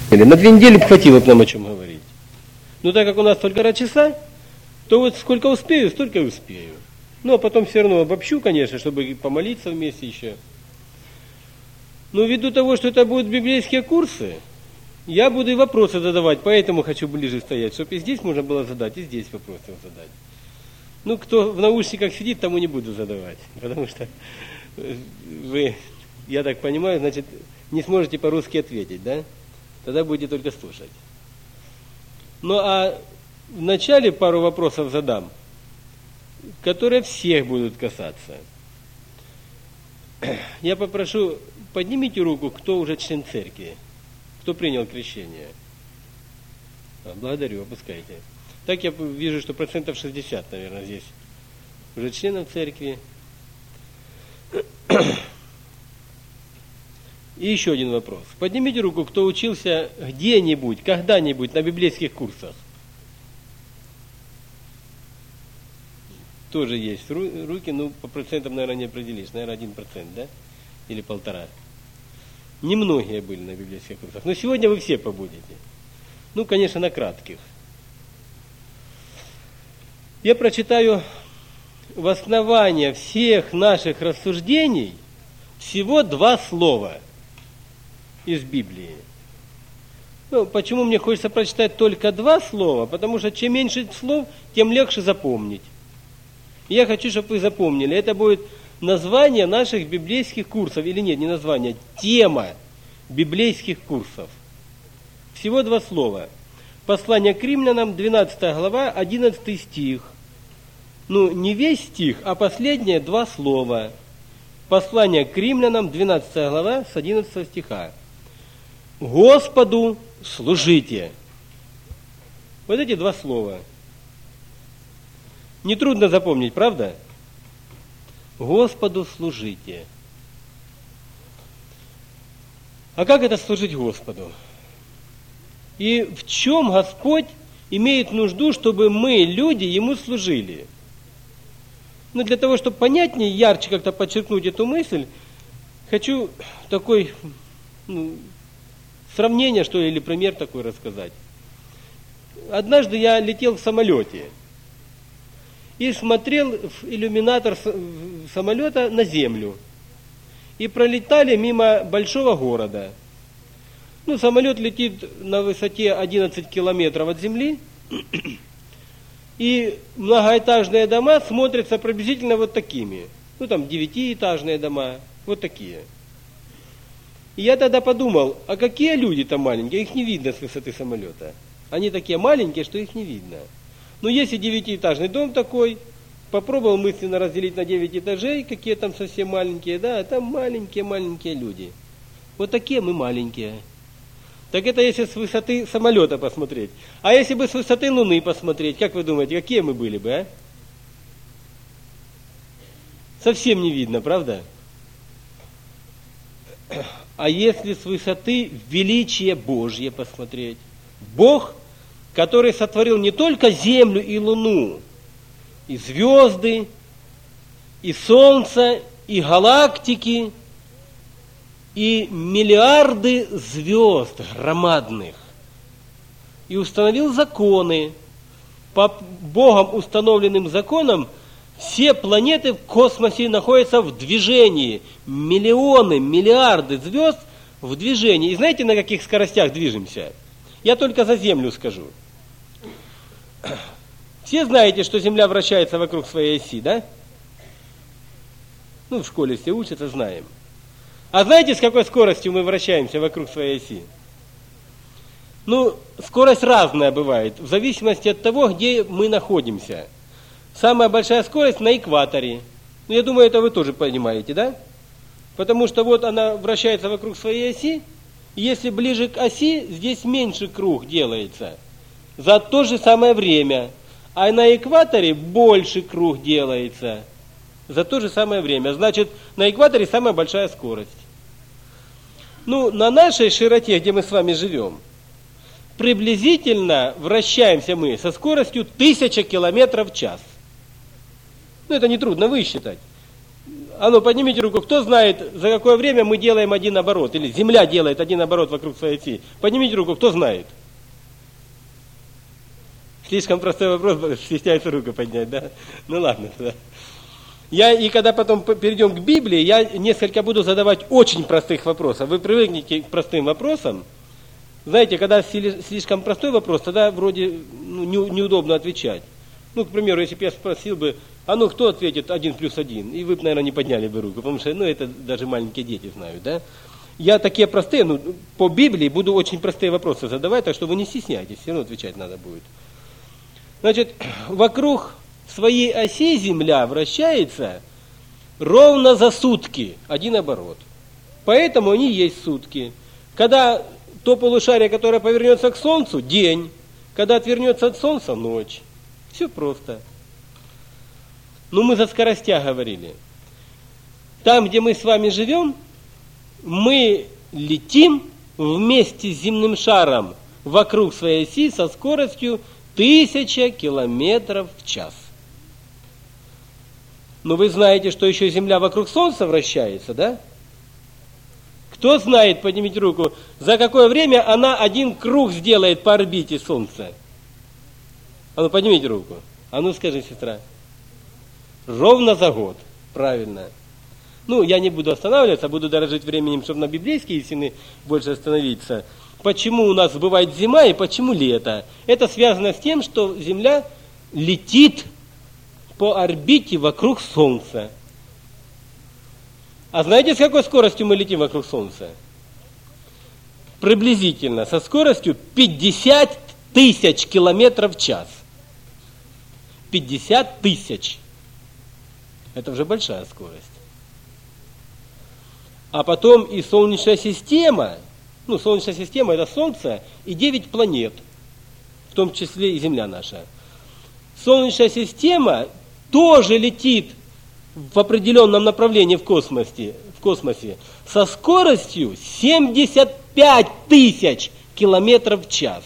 На 2 недели хватило бы нам о чем говорить. Но так как у нас только 1,5 часа, то вот сколько успею, столько и успею. Ну, а потом все равно обобщу, конечно, чтобы помолиться вместе еще. Но ввиду того, что это будут библейские курсы, я буду и вопросы задавать, поэтому хочу ближе стоять, чтобы и здесь можно было задать, и здесь вопросы задать. Ну, кто в наушниках сидит, тому не буду задавать, потому что вы, я так понимаю, значит, не сможете по-русски ответить, да? Тогда будете только слушать. Ну, а вначале пару вопросов задам, которые всех будут касаться. Я попрошу, поднимите руку, кто уже член церкви, кто принял крещение. Благодарю, опускайте. Так я вижу, что 60%, наверное, здесь уже членов церкви. И еще один вопрос. Поднимите руку, кто учился где-нибудь, когда-нибудь на библейских курсах. Тоже есть руки, ну, по процентам, наверное, не определишь. Наверное, 1%, да? Или 1,5%. Немногие были на библейских курсах. Но сегодня вы все побудете. Ну, конечно, на кратких. Я прочитаю в основании всех наших рассуждений всего 2 слова из Библии. Ну, почему мне хочется прочитать только 2 слова? Потому что чем меньше слов, тем легче запомнить. Я хочу, чтобы вы запомнили. Это будет название наших библейских курсов. Или нет, не название, тема библейских курсов. Всего 2 слова. Послание к римлянам, 12 глава, 11 стих. Ну, не весь стих, а последние 2 слова. Послание к римлянам, 12 глава, с 11 стиха. Господу служите. Вот эти 2 слова. Нетрудно запомнить, правда? Господу служите. А как это служить Господу? И в чем Господь имеет нужду, чтобы мы, люди, Ему служили? Но для того, чтобы понятнее, ярче как-то подчеркнуть эту мысль, хочу такой сравнение, что ли, или пример такой рассказать. Однажды я летел в самолете и смотрел в иллюминатор самолета на землю. И пролетали мимо большого города. Ну, самолет летит на высоте 11 километров от земли, и многоэтажные дома смотрятся приблизительно вот такими. Ну, там 9-этажные дома, вот такие. И я тогда подумал, а какие люди там маленькие, их не видно с высоты самолета. Они такие маленькие, что их не видно. Но если 9-этажный дом такой, попробовал мысленно разделить на 9 этажей, какие там совсем маленькие, да, там маленькие-маленькие люди. Вот такие мы маленькие. Так это если с высоты самолета посмотреть. А если бы с высоты Луны посмотреть, как вы думаете, какие мы были бы, а? Совсем не видно, правда? А если с высоты величия Божье посмотреть? Бог, который сотворил не только землю и луну, и звезды, и солнце, и галактики, и миллиарды звезд громадных, и установил законы. По Богом установленным законам все планеты в космосе находятся в движении. Миллионы, миллиарды звезд в движении. И знаете, на каких скоростях движемся? Я только за Землю скажу. Все знаете, что Земля вращается вокруг своей оси, да? Ну, в школе все учатся, знаем. А знаете, с какой скоростью мы вращаемся вокруг своей оси? Ну, скорость разная бывает, в зависимости от того, где мы находимся. Самая большая скорость на экваторе. Ну, я думаю, это вы тоже понимаете, да? Потому что вот она вращается вокруг своей оси, и если ближе к оси, здесь меньше круг делается за то же самое время. А на экваторе больше круг делается за то же самое время. Значит, на экваторе самая большая скорость. Ну, на нашей широте, где мы с вами живем, приблизительно вращаемся мы со скоростью 1000 километров в час. Ну, это нетрудно высчитать. А ну, поднимите руку, кто знает, за какое время мы делаем один оборот, или Земля делает один оборот вокруг своей оси. Поднимите руку, кто знает. Слишком простой вопрос, стесняется руку поднять, да? Ну ладно, да. И когда потом перейдем к Библии, я несколько буду задавать очень простых вопросов. Вы привыкнете к простым вопросам. Знаете, когда слишком простой вопрос, тогда вроде неудобно отвечать. Ну, к примеру, если бы я спросил бы, а ну, кто ответит 1 + 1? И вы бы, наверное, не подняли бы руку, потому что, это даже маленькие дети знают, да? Я такие простые, по Библии буду очень простые вопросы задавать, так что вы не стесняйтесь, все равно отвечать надо будет. Значит, вокруг своей оси Земля вращается ровно за сутки, один оборот. Поэтому они есть сутки. Когда то полушарие, которое повернется к Солнцу, день. Когда отвернется от Солнца, ночь. Все просто. Мы за скоростях говорили. Там, где мы с вами живем, мы летим вместе с земным шаром вокруг своей оси со скоростью 1000 километров в час. Но вы знаете, что еще Земля вокруг Солнца вращается, да? Кто знает, поднимите руку, за какое время она один круг сделает по орбите Солнца? А ну, поднимите руку. А ну, скажи, сестра. Ровно за год. Правильно. Я не буду останавливаться, буду дорожить временем, чтобы на библейские истины больше остановиться. Почему у нас бывает зима и почему лето? Это связано с тем, что Земля летит по орбите вокруг Солнца. А знаете, с какой скоростью мы летим вокруг Солнца? Приблизительно со скоростью 50 000 километров в час. 50 000. Это уже большая скорость. А потом и Солнечная система, Солнечная система это Солнце и 9 планет, в том числе и Земля наша. Солнечная система тоже летит в определенном направлении в космосе со скоростью 75 000 километров в час.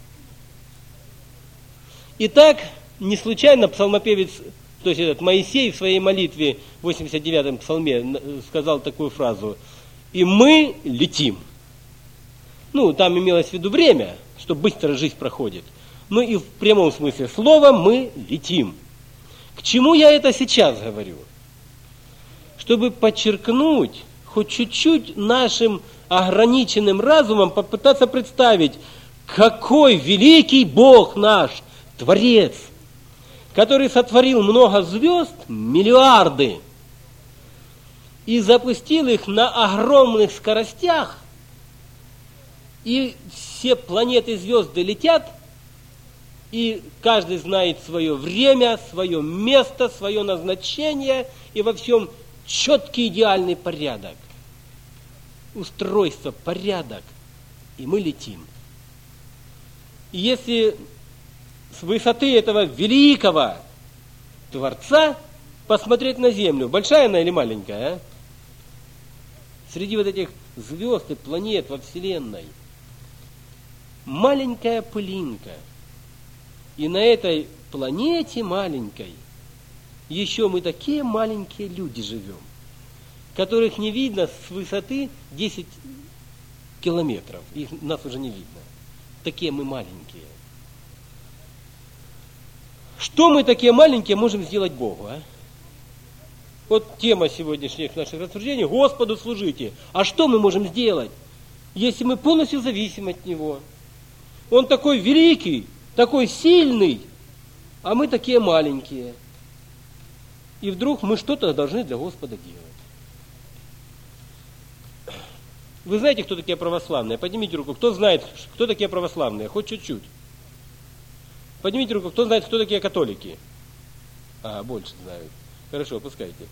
Итак, не случайно псалмопевец, то есть этот Моисей в своей молитве в 89-м псалме сказал такую фразу: «И мы летим». Там имелось в виду время, что быстро жизнь проходит. И в прямом смысле слова мы летим. К чему я это сейчас говорю? Чтобы подчеркнуть, хоть чуть-чуть нашим ограниченным разумом попытаться представить, какой великий Бог наш, Творец, который сотворил много звезд, миллиарды, и запустил их на огромных скоростях, и все планеты и звезды летят, и каждый знает свое время, свое место, свое назначение, и во всем четкий идеальный порядок. Устройство, порядок. И мы летим. И если с высоты этого великого Творца посмотреть на Землю, большая она или маленькая, а? Среди вот этих звезд и планет во Вселенной, маленькая пылинка. И на этой планете маленькой еще мы такие маленькие люди живем, которых не видно с высоты 10 километров. Нас уже не видно. Такие мы маленькие. Что мы такие маленькие можем сделать Богу? Вот тема сегодняшних наших рассуждений: Господу служите. А что мы можем сделать, если мы полностью зависим от Него? Он такой великий, такой сильный, а мы такие маленькие. И вдруг мы что-то должны для Господа делать. Вы знаете, кто такие православные? Поднимите руку. Кто знает, кто такие православные? Хоть чуть-чуть. Поднимите руку. Кто знает, кто такие католики? Больше знают. Хорошо, пускайте.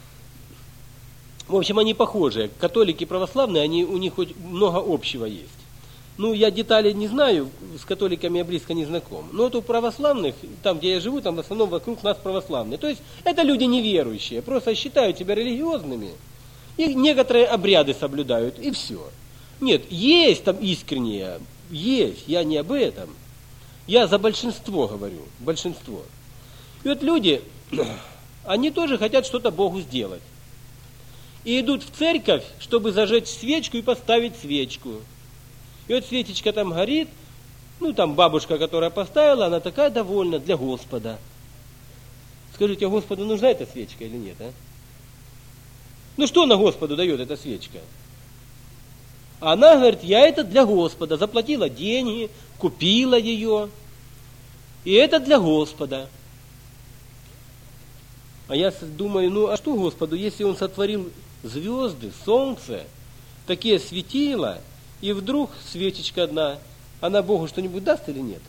В общем, они похожи. Католики и православные, у них хоть много общего есть. Я детали не знаю, с католиками я близко не знаком. Но вот у православных, там, где я живу, там в основном вокруг нас православные. То есть это люди неверующие, просто считают себя религиозными. И некоторые обряды соблюдают, и все. Нет, есть там искренние, есть, я не об этом. Я за большинство говорю, большинство. И вот люди, они тоже хотят что-то Богу сделать. и идут в церковь, чтобы зажечь свечку и поставить свечку. И вот свечечка там горит, там бабушка, которая поставила, она такая довольна для Господа. Скажите, а Господу нужна эта свечка или нет, а? Что она Господу дает, эта свечка? Она говорит, я это для Господа, заплатила деньги, купила ее, и это для Господа. А я думаю, а что Господу, если Он сотворил звезды, солнце, такие светила, и вдруг свечечка одна, она Богу что-нибудь даст или нет?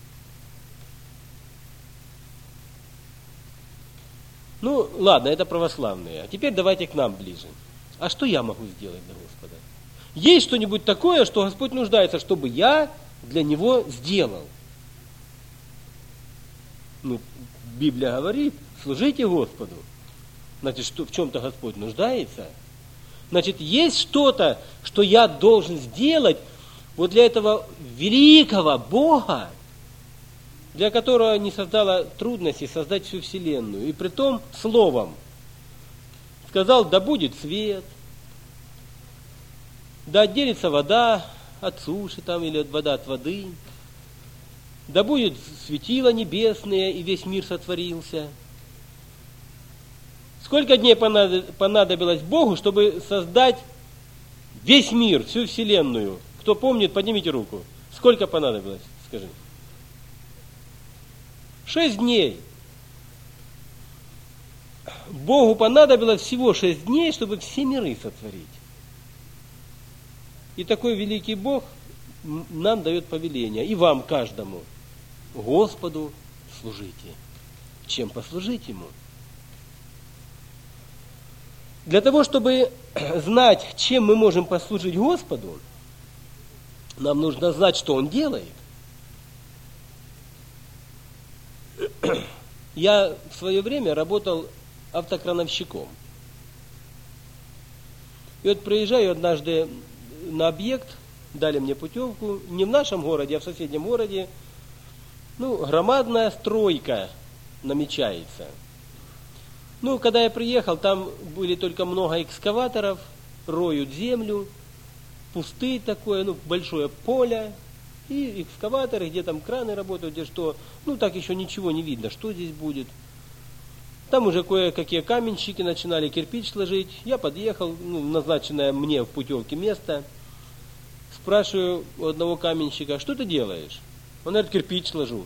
Ладно, это православные. А теперь давайте к нам ближе. А что я могу сделать для Господа? Есть что-нибудь такое, что Господь нуждается, чтобы я для Него сделал? Библия говорит, служите Господу. Значит, что в чем-то Господь нуждается. Значит, есть что-то, что я должен сделать вот для этого великого Бога, для которого не создало трудностей создать всю вселенную. И притом словом. Сказал, да будет свет, да отделится вода от суши или вода от воды, да будет светило небесное, и весь мир сотворился. Сколько дней понадобилось Богу, чтобы создать весь мир, всю вселенную? Кто помнит, поднимите руку. Сколько понадобилось, скажи. 6 дней. Богу понадобилось всего 6 дней, чтобы все миры сотворить. И такой великий Бог нам дает повеление, и вам каждому. Господу служите. Чем послужить Ему? Для того, чтобы знать, чем мы можем послужить Господу, нам нужно знать, что Он делает. Я в свое время работал автокрановщиком. И вот приезжаю однажды на объект, дали мне путевку, не в нашем городе, а в соседнем городе. Громадная стройка намечается. Когда я приехал, там были только много экскаваторов, роют землю, пустые такое, большое поле, и экскаваторы, где там краны работают, где что, так еще ничего не видно, что здесь будет. Там уже кое-какие каменщики начинали кирпич сложить. Я подъехал, назначенное мне в путевке место, спрашиваю у одного каменщика, что ты делаешь? Он говорит, кирпич сложу.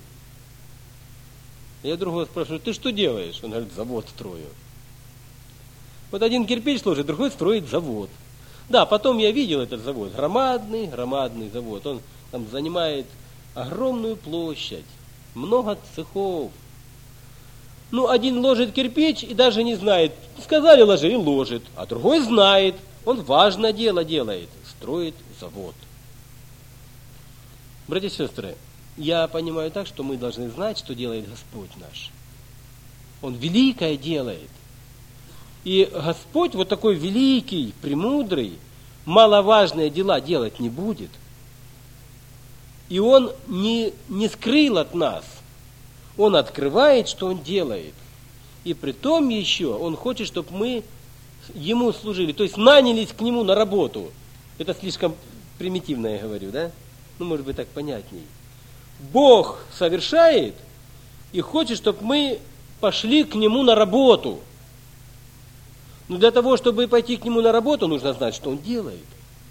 Я другого спрашиваю, ты что делаешь? Он говорит, завод строю. Вот один кирпич сложит, другой строит завод. Да, потом я видел этот завод, громадный завод. Он там занимает огромную площадь, много цехов. Один ложит кирпич и даже не знает, сказали ложи и ложит, а другой знает, он важное дело делает, строит завод. Братья и сестры, я понимаю так, что мы должны знать, что делает Господь наш. Он великое делает. И Господь вот такой великий, премудрый, маловажные дела делать не будет. И Он не скрыл от нас. Он открывает, что Он делает. И при том еще Он хочет, чтобы мы Ему служили. То есть нанялись к Нему на работу. Это слишком примитивно я говорю, да? Может быть так понятней. Бог совершает и хочет, чтобы мы пошли к Нему на работу. Но для того, чтобы пойти к Нему на работу, нужно знать, что Он делает.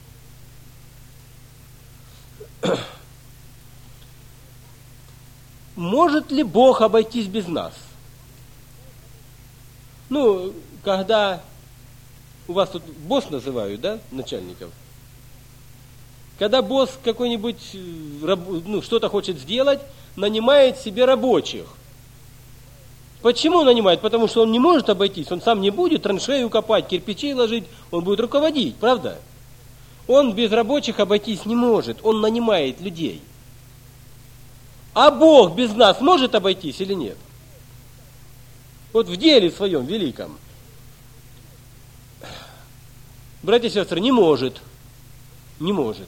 Может ли Бог обойтись без нас? Когда у вас тут босс называют, да, начальников? Когда босс какой-нибудь что-то хочет сделать, нанимает себе рабочих. Почему нанимает? Потому что он не может обойтись, он сам не будет траншею копать, кирпичи ложить, он будет руководить, правда? Он без рабочих обойтись не может, он нанимает людей. А Бог без нас может обойтись или нет? Вот в деле своем великом. Братья и сестры, не может. Не может.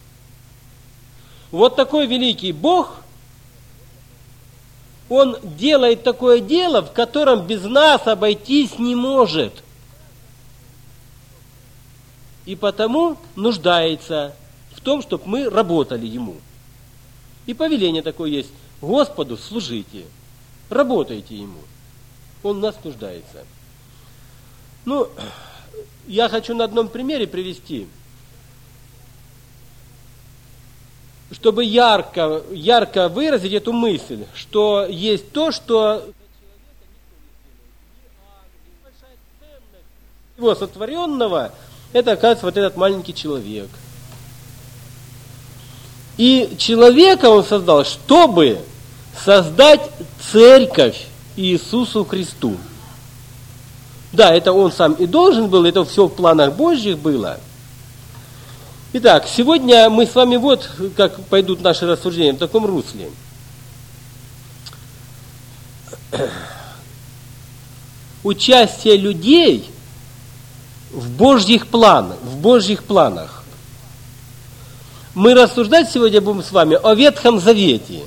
Вот такой великий Бог, Он делает такое дело, в котором без нас обойтись не может. и потому нуждается в том, чтобы мы работали Ему. И повеление такое есть: Господу служите, работайте Ему. Он в нас нуждается. Ну, я хочу на одном примере привести, чтобы ярко выразить эту мысль, что есть то, что его сотворенного, это, оказывается, вот этот маленький человек. И человека он создал, чтобы создать церковь Иисусу Христу. Да, это он сам и должен был, это все в планах Божьих было. Итак, сегодня мы с вами вот как пойдут наши рассуждения в таком русле. Участие людей в Божьих планах. Мы рассуждать сегодня будем с вами о Ветхом Завете.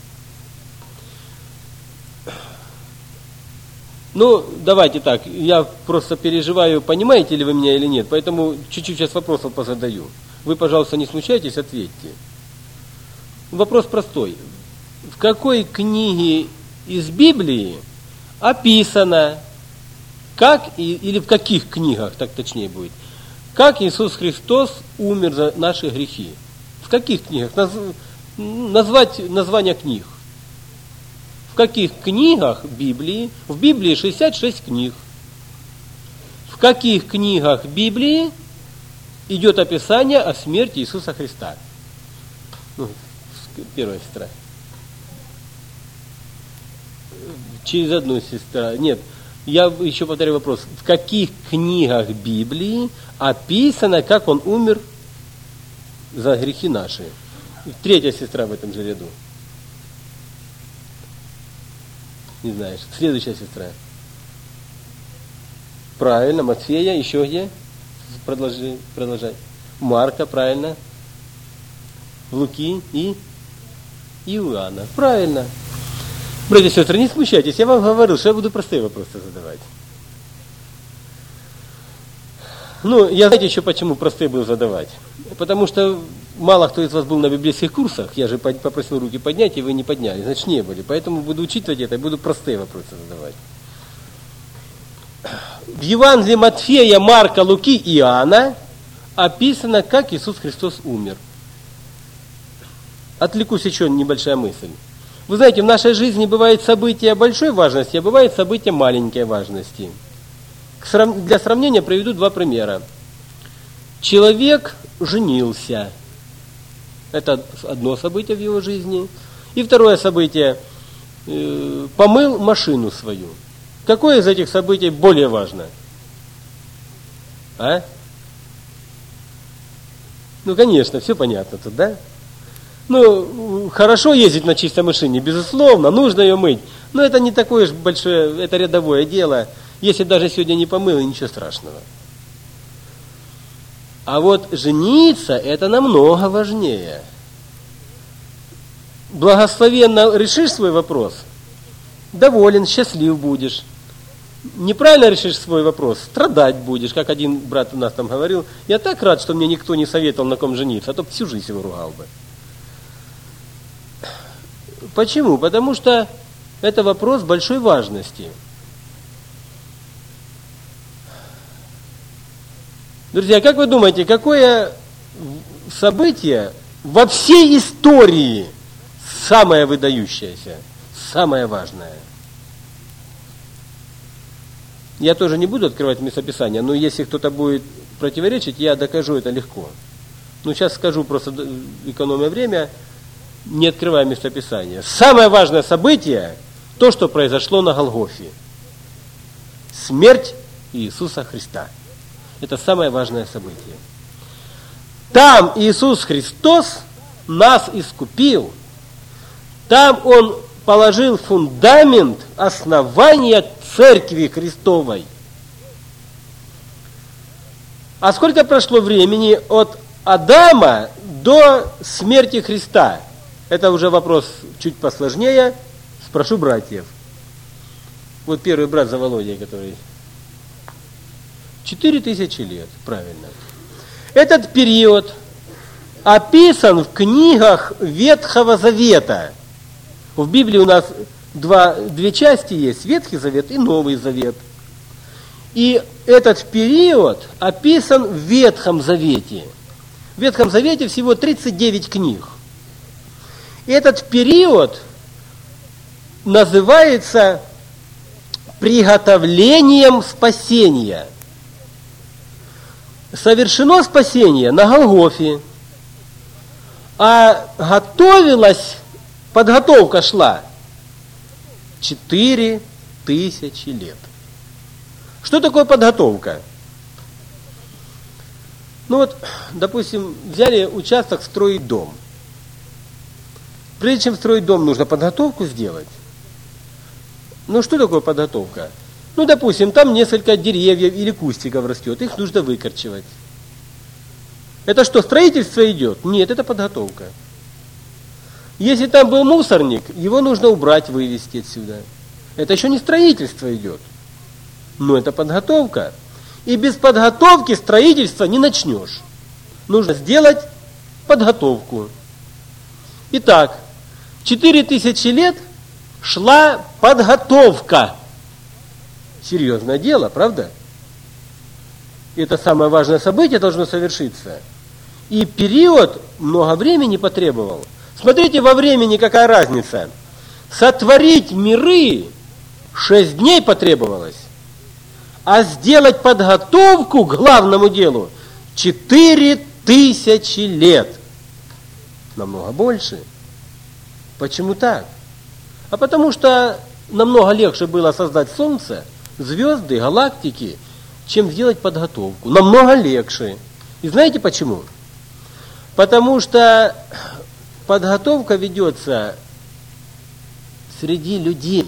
Ну, давайте так, я просто переживаю, понимаете ли вы меня или нет, поэтому чуть-чуть сейчас вопросов позадаю. Вы, пожалуйста, не смущайтесь, ответьте. Вопрос простой. В какой книге из Библии описано, как, или в каких книгах, так точнее будет, как Иисус Христос умер за наши грехи? В каких книгах? Назвать названия книг. В каких книгах Библии? В Библии 66 книг. В каких книгах Библии идет описание о смерти Иисуса Христа? Ну, первая сестра. Через одну сестру. Нет, я еще повторяю вопрос. В каких книгах Библии описано, как Он умер за грехи наши? Третья сестра в этом же ряду. Не знаешь. Следующая сестра. Правильно. Матфея. Еще где? Продолжай. Марка. Правильно. Луки и Иоанна. Правильно. Братья и сестры, не смущайтесь. Я вам говорил, что я буду простые вопросы задавать. Ну, я знаете еще почему простые буду задавать? Потому что мало кто из вас был на библейских курсах. Я же попросил руки поднять, и вы не подняли. Значит, не были. Поэтому буду учитывать это и буду простые вопросы задавать. В Евангелии Матфея, Марка, Луки и Иоанна описано, как Иисус Христос умер. Отвлекусь еще небольшая мысль. Вы знаете, в нашей жизни бывают события большой важности, а бывают события маленькой важности. Для сравнения приведу два примера. Человек женился. Это одно событие в его жизни. И второе событие. Помыл машину свою. Какое из этих событий более важно? А? Ну, конечно, все понятно тут, да? Ну, хорошо ездить на чистой машине, безусловно, нужно ее мыть. Но это не такое уж большое, это рядовое дело. Если даже сегодня не помыл, ничего страшного. А вот жениться, это намного важнее. Благословенно решишь свой вопрос, доволен, счастлив будешь. Неправильно решишь свой вопрос, страдать будешь, как один брат у нас там говорил. Я так рад, что мне никто не советовал, на ком жениться, а то всю жизнь его ругал бы. Почему? Потому что это вопрос большой важности. Друзья, как вы думаете, какое событие во всей истории самое выдающееся, самое важное? Я тоже не буду открывать местописание, но если кто-то будет противоречить, я докажу это легко. Ну, сейчас скажу, просто экономя время, не открывая местописание. Самое важное событие, то, что произошло на Голгофе. Смерть Иисуса Христа. Это самое важное событие. Там Иисус Христос нас искупил. Там Он положил фундамент основания Церкви Христовой. А сколько прошло времени от Адама до смерти Христа? Это уже вопрос чуть посложнее. Спрошу братьев. Вот первый брат за Володей, который... 4000 лет, правильно. Этот период описан в книгах Ветхого Завета. В Библии у нас две части есть, Ветхий Завет и Новый Завет. И этот период описан в Ветхом Завете. В Ветхом Завете всего 39 книг. И этот период называется приготовлением спасения. Совершено спасение на Голгофе, а подготовка шла 4000 лет. Что такое подготовка? Ну вот, допустим, взяли участок строить дом. Прежде чем строить дом, нужно подготовку сделать. Ну что такое подготовка? Ну, допустим, там несколько деревьев или кустиков растет, их нужно выкорчевать. Это что, строительство идет? Нет, это подготовка. Если там был мусорник, его нужно убрать, вывести отсюда. Это еще не строительство идет. Но это подготовка. И без подготовки строительства не начнешь. Нужно сделать подготовку. Итак, 4000 лет шла подготовка. Серьезное дело, правда? Это самое важное событие должно совершиться. И период много времени потребовал. Смотрите, во времени какая разница. Сотворить миры 6 дней потребовалось. А сделать подготовку к главному делу 4000 лет. Намного больше. Почему так? А потому что намного легче было создать Солнце, звезды, галактики, чем сделать подготовку. Намного легче. И знаете почему? Потому что подготовка ведется среди людей.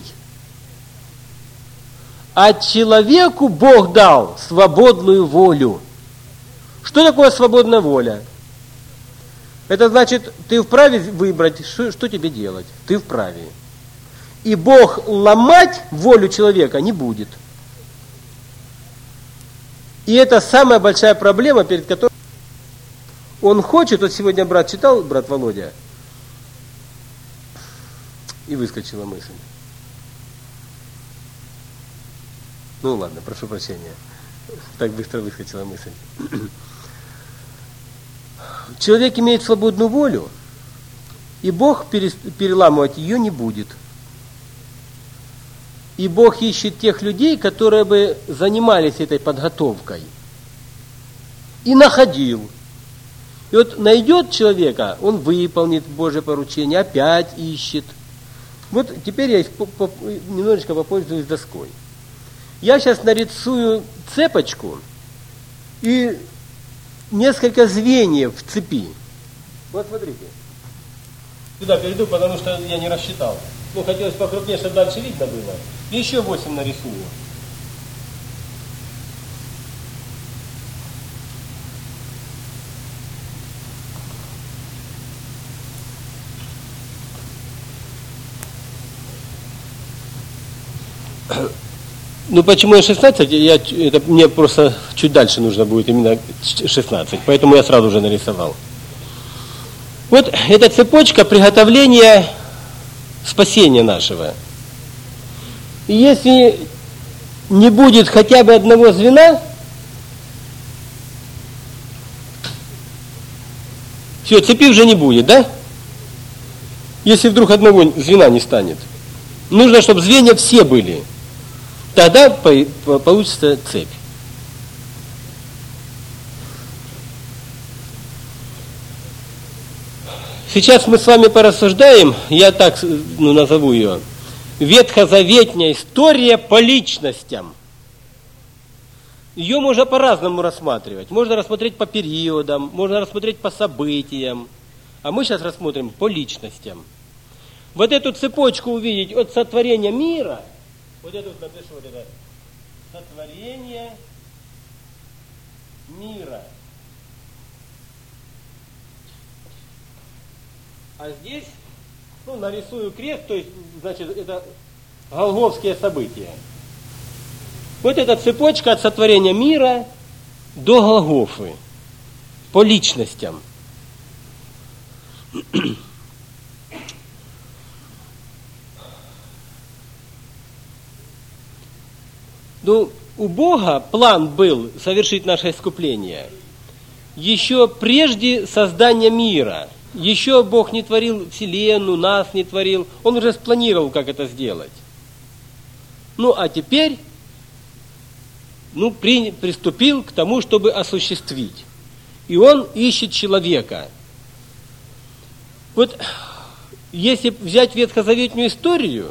А человеку Бог дал свободную волю. Что такое свободная воля? Это значит, ты вправе выбрать, что тебе делать. Ты вправе. И Бог ломать волю человека не будет. И это самая большая проблема, перед которой он хочет, вот сегодня брат читал, брат Володя, и выскочила мысль. Ну ладно, прошу прощения, так быстро выскочила мысль. Человек имеет свободную волю, и Бог переламывать ее не будет. И Бог ищет тех людей, которые бы занимались этой подготовкой. И находил. И вот найдет человека, он выполнит Божье поручение, опять ищет. Вот теперь я немножечко попользуюсь доской. Я сейчас нарисую цепочку и несколько звеньев в цепи. Вот смотрите. Сюда перейду, потому что я не рассчитал. Ну, хотелось покрупнее, чтобы дальше видно было. И еще 8 нарисую. Ну, почему я 16? Мне просто чуть дальше нужно будет именно 16. Поэтому я сразу же нарисовал. Вот эта цепочка приготовления спасения нашего. И если не будет хотя бы одного звена, все, цепи уже не будет, да? Если вдруг одного звена не станет. Нужно, чтобы звенья все были. Тогда получится цепь. Сейчас мы с вами порассуждаем, я так назову ее, ветхозаветная история по личностям. Ее можно по-разному рассматривать. Можно рассмотреть по периодам, можно рассмотреть по событиям. А мы сейчас рассмотрим по личностям. Вот эту цепочку увидеть от сотворения мира, вот эту напишу, вот это, сотворение мира. А здесь, нарисую крест, то есть, значит, это голгофские события. Вот эта цепочка от сотворения мира до Голгофы. по личностям. Ну, у Бога план был совершить наше искупление еще прежде создания мира. Еще Бог не творил вселенную, нас не творил. Он уже спланировал, как это сделать. Ну, а теперь, приступил к тому, чтобы осуществить. И он ищет человека. Вот, если взять ветхозаветную историю,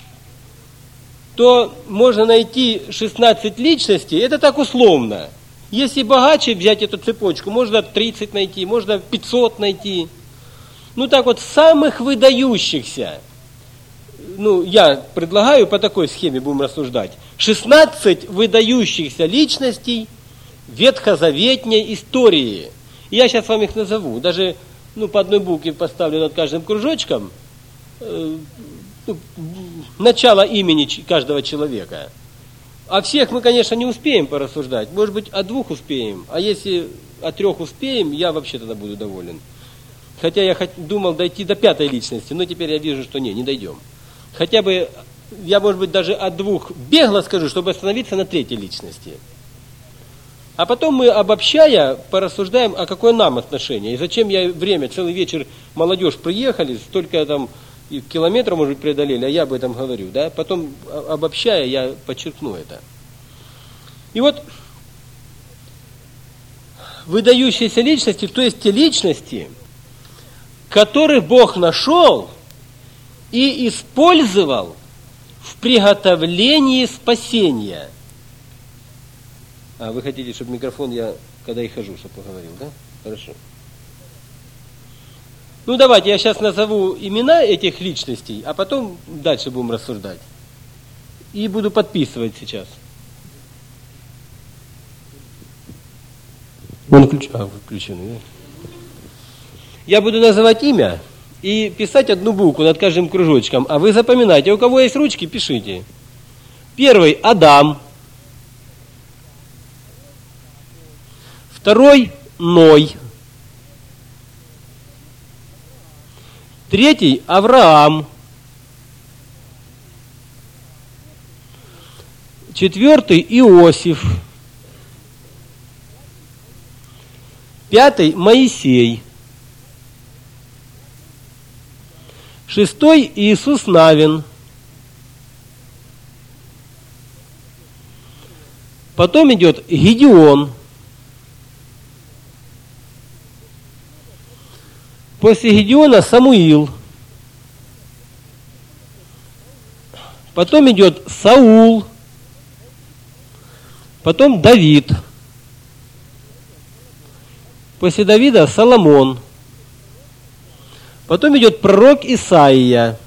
то можно найти 16 личностей, это так условно. Если богаче взять эту цепочку, можно 30 найти, можно 500 найти. Ну так вот, самых выдающихся, я предлагаю по такой схеме будем рассуждать. 16 выдающихся личностей ветхозаветной истории. Я сейчас вам их назову, даже по одной букве поставлю над каждым кружочком, начало имени каждого человека. О всех мы, конечно, не успеем порассуждать. Может быть, о 2 успеем. А если о 3 успеем, я вообще тогда буду доволен. Хотя я думал дойти до 5-й личности, но теперь я вижу, что не дойдем. Хотя бы, я, может быть, даже о 2 бегло скажу, чтобы остановиться на 3-й личности. А потом мы, обобщая, порассуждаем, а какое нам отношение. И зачем время, целый вечер молодежь приехали, столько там километров, может быть, преодолели, а я об этом говорю. Да? Потом, обобщая, я подчеркну это. И вот, выдающиеся личности, то есть те личности, которых Бог нашел и использовал в приготовлении спасения. А вы хотите, чтобы микрофон я, когда и хожу, чтобы поговорил, да? Хорошо. Давайте я сейчас назову имена этих личностей, а потом дальше будем рассуждать. И буду подписывать сейчас. Он включенный, да? Я буду называть имя и писать одну букву над каждым кружочком, а вы запоминайте. У кого есть ручки, пишите. Первый – Адам. Второй – Ной. Третий – Авраам. Четвертый – Иосиф. Пятый – Моисей. Шестой – Иисус Навин. Потом идет Гедеон. После Гедеона Самуил. Потом идет Саул. Потом Давид. После Давида Соломон. Потом идет пророк Исаия.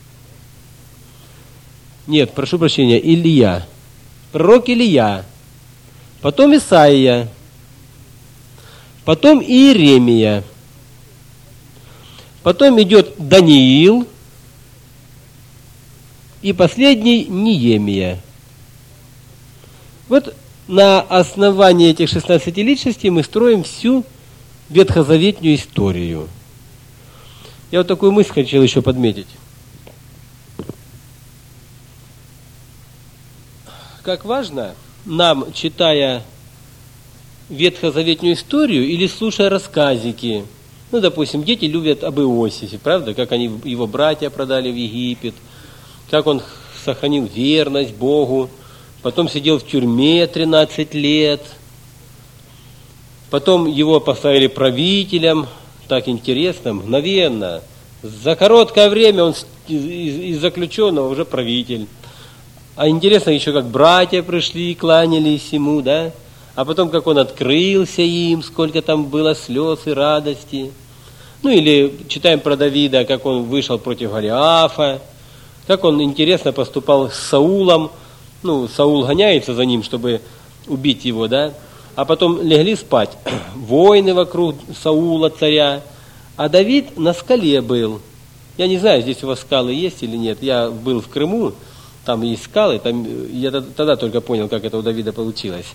Нет, прошу прощения, Илья. Пророк Илья. Потом Исаия. Потом Иеремия. Потом идет Даниил. И последний Неемия. Вот на основании этих 16 личностей мы строим всю ветхозаветную историю. Я вот такую мысль хотел еще подметить. Как важно нам, читая ветхозаветную историю или слушая рассказики, допустим, дети любят об Иосифе, правда, как его братья продали в Египет, как он сохранил верность Богу, потом сидел в тюрьме 13 лет, потом его поставили правителем, так интересно, мгновенно. За короткое время он из заключенного уже правитель. А интересно еще, как братья пришли, кланялись ему, да? А потом, как он открылся им, сколько там было слез и радости. Или читаем про Давида, как он вышел против Голиафа, как он интересно поступал с Саулом. Саул гоняется за ним, чтобы убить его, да? А потом легли спать. Войны вокруг Саула, царя. А Давид на скале был. Я не знаю, здесь у вас скалы есть или нет. Я был в Крыму, там есть скалы. Я тогда только понял, как это у Давида получилось.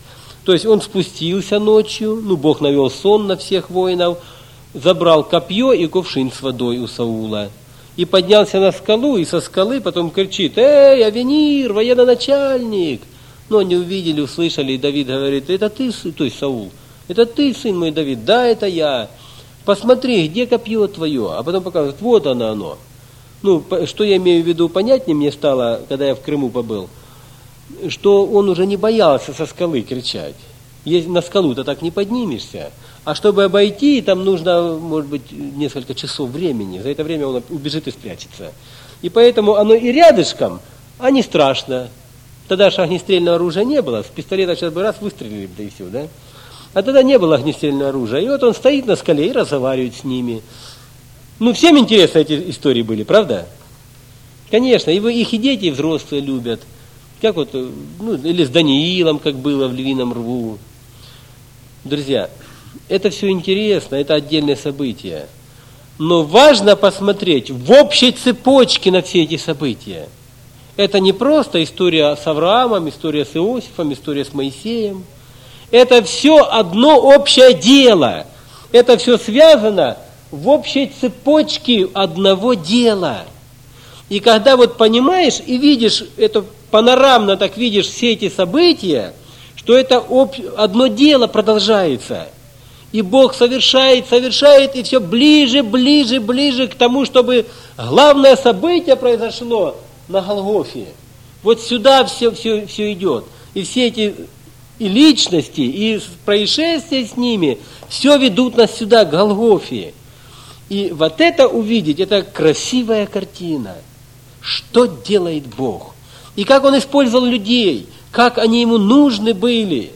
То есть он спустился ночью, Бог навел сон на всех воинов, забрал копье и кувшин с водой у Саула. И поднялся на скалу, и со скалы потом кричит: «Эй, Авенир, военачальник!» Но они увидели, услышали, и Давид говорит: «Это ты, то есть Саул, это ты, сын мой Давид?» «Да, это я. Посмотри, где копье твое?» А потом показывают: «Вот оно». Что я имею в виду, понятнее мне стало, когда я в Крыму побыл, что он уже не боялся со скалы кричать. На скалу-то так не поднимешься. А чтобы обойти, там нужно, может быть, несколько часов времени. За это время он убежит и спрячется. И поэтому оно и рядышком, а не страшно. Тогда же огнестрельного оружия не было. С пистолета сейчас бы раз выстрелили, да и все, да? А тогда не было огнестрельного оружия. И вот он стоит на скале и разговаривает с ними. Всем интересно эти истории были, правда? Конечно, их и дети, и взрослые любят. Как или с Даниилом, как было в Львином рву. Друзья, это все интересно, это отдельное событие. Но важно посмотреть в общей цепочке на все эти события. Это не просто история с Авраамом, история с Иосифом, история с Моисеем. Это все одно общее дело. Это все связано в общей цепочке одного дела. И когда понимаешь и видишь это панорамно, так видишь все эти события, что это одно дело продолжается. И Бог совершает, и все ближе к тому, чтобы главное событие произошло на Голгофе. Вот сюда все идет. И все эти и личности, и происшествия с ними, все ведут нас сюда, к Голгофе. И вот это увидеть, это красивая картина. Что делает Бог? И как Он использовал людей, как они Ему нужны были.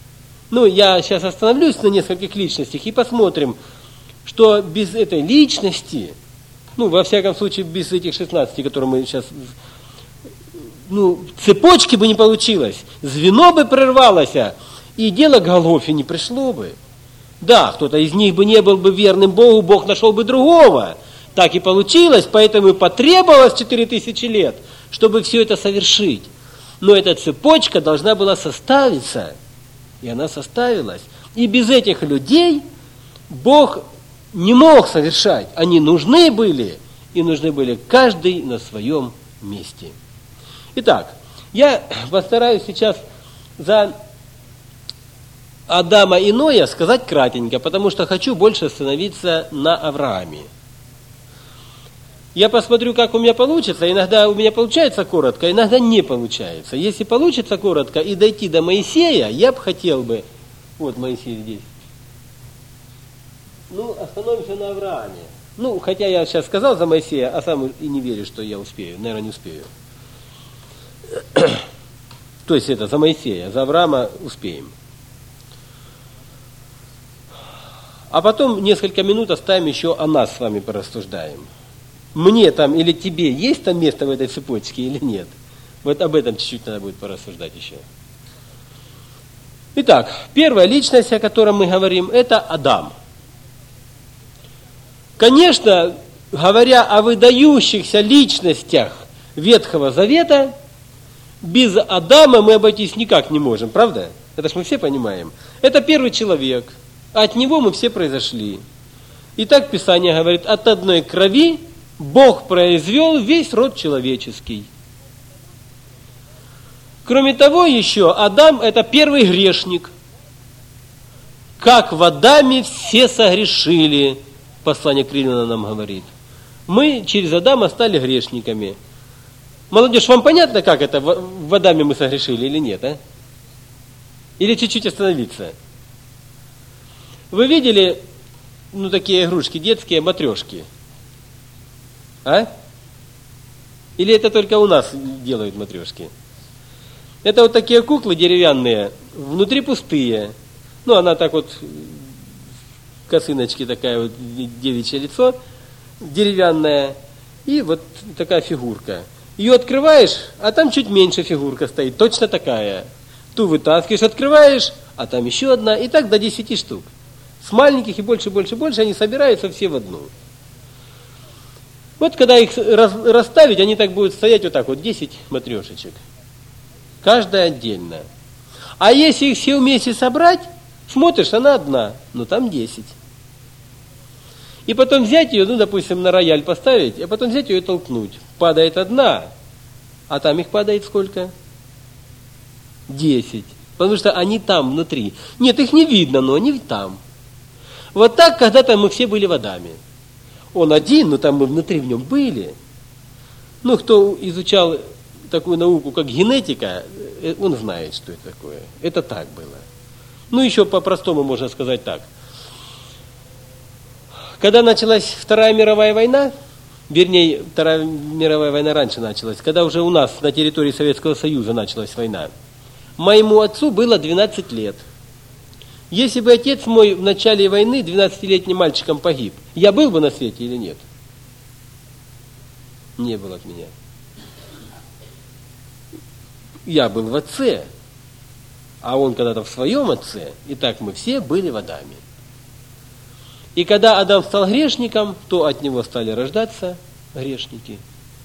Я сейчас остановлюсь на нескольких личностях и посмотрим, что без этой личности, во всяком случае, без этих 16, которые мы сейчас... цепочки бы не получилось, звено бы прервалось, и дело к Голгофе не пришло бы. Да, кто-то из них бы не был бы верным Богу, Бог нашел бы другого. Так и получилось, поэтому и потребовалось 4000 лет, чтобы все это совершить. Но эта цепочка должна была составиться, и она составилась. И без этих людей Бог не мог совершать. Они нужны были, и нужны были каждый на своем месте. Итак, я постараюсь сейчас за Адама и Ноя сказать кратенько, потому что хочу больше остановиться на Аврааме. Я посмотрю, как у меня получится. Иногда у меня получается коротко, иногда не получается. Если получится коротко и дойти до Моисея, я бы хотел бы... Вот Моисей здесь. Остановимся на Аврааме. Хотя я сейчас сказал за Моисея, а сам и не верю, что я успею. Наверное, не успею. То есть это за Моисея, за Авраама успеем. А потом несколько минут оставим еще о нас с вами порассуждаем. Мне там или тебе есть там место в этой цепочке или нет? Вот об этом чуть-чуть надо будет порассуждать еще. Итак, первая личность, о которой мы говорим, это Адам. Конечно, говоря о выдающихся личностях Ветхого Завета, без Адама мы обойтись никак не можем, правда? Это ж мы все понимаем. Это первый человек, от него мы все произошли. И так Писание говорит: от одной крови Бог произвел весь род человеческий. Кроме того, еще Адам – это первый грешник. Как в Адаме все согрешили, послание к Римлянам нам говорит. Мы через Адама стали грешниками. Молодежь, вам понятно, как это в Адаме мы согрешили или нет, а? Или чуть-чуть остановиться? Вы видели, такие игрушки детские, матрешки? А? Или это только у нас делают матрешки? Это вот такие куклы деревянные, внутри пустые. Она так вот, косыночки такая вот, девичье лицо, деревянное, и вот такая фигурка. Ее открываешь, а там чуть меньше фигурка стоит, точно такая. Ту вытаскиваешь, открываешь, а там еще одна, и так до 10 штук. С маленьких и больше, они собираются все в одну. Вот когда их расставить, они так будут стоять вот так вот, 10 матрешечек. Каждая отдельно. А если их все вместе собрать, смотришь, она одна, но там 10. И потом взять ее, ну, допустим, на рояль поставить, а потом взять ее и толкнуть. Падает одна, а там их падает сколько? 10. Потому что они там, внутри. Нет, их не видно, но они там. Вот так когда-то мы все были в Адаме. Он один, но там мы внутри в нем были. Ну, кто изучал такую науку, как генетика, он знает, что это такое. Это так было. Ну, еще по-простому можно сказать так. Когда началась Вторая мировая война, вернее, Вторая мировая война раньше началась, когда уже у нас на территории Советского Союза началась война, моему отцу было 12 лет. Если бы отец мой в начале войны 12-летним мальчиком погиб, я был бы на свете или нет? Не было от меня. Я был в отце, а он когда-то в своем отце, и так мы все были в Адаме. И когда Адам стал грешником, то от него стали рождаться грешники.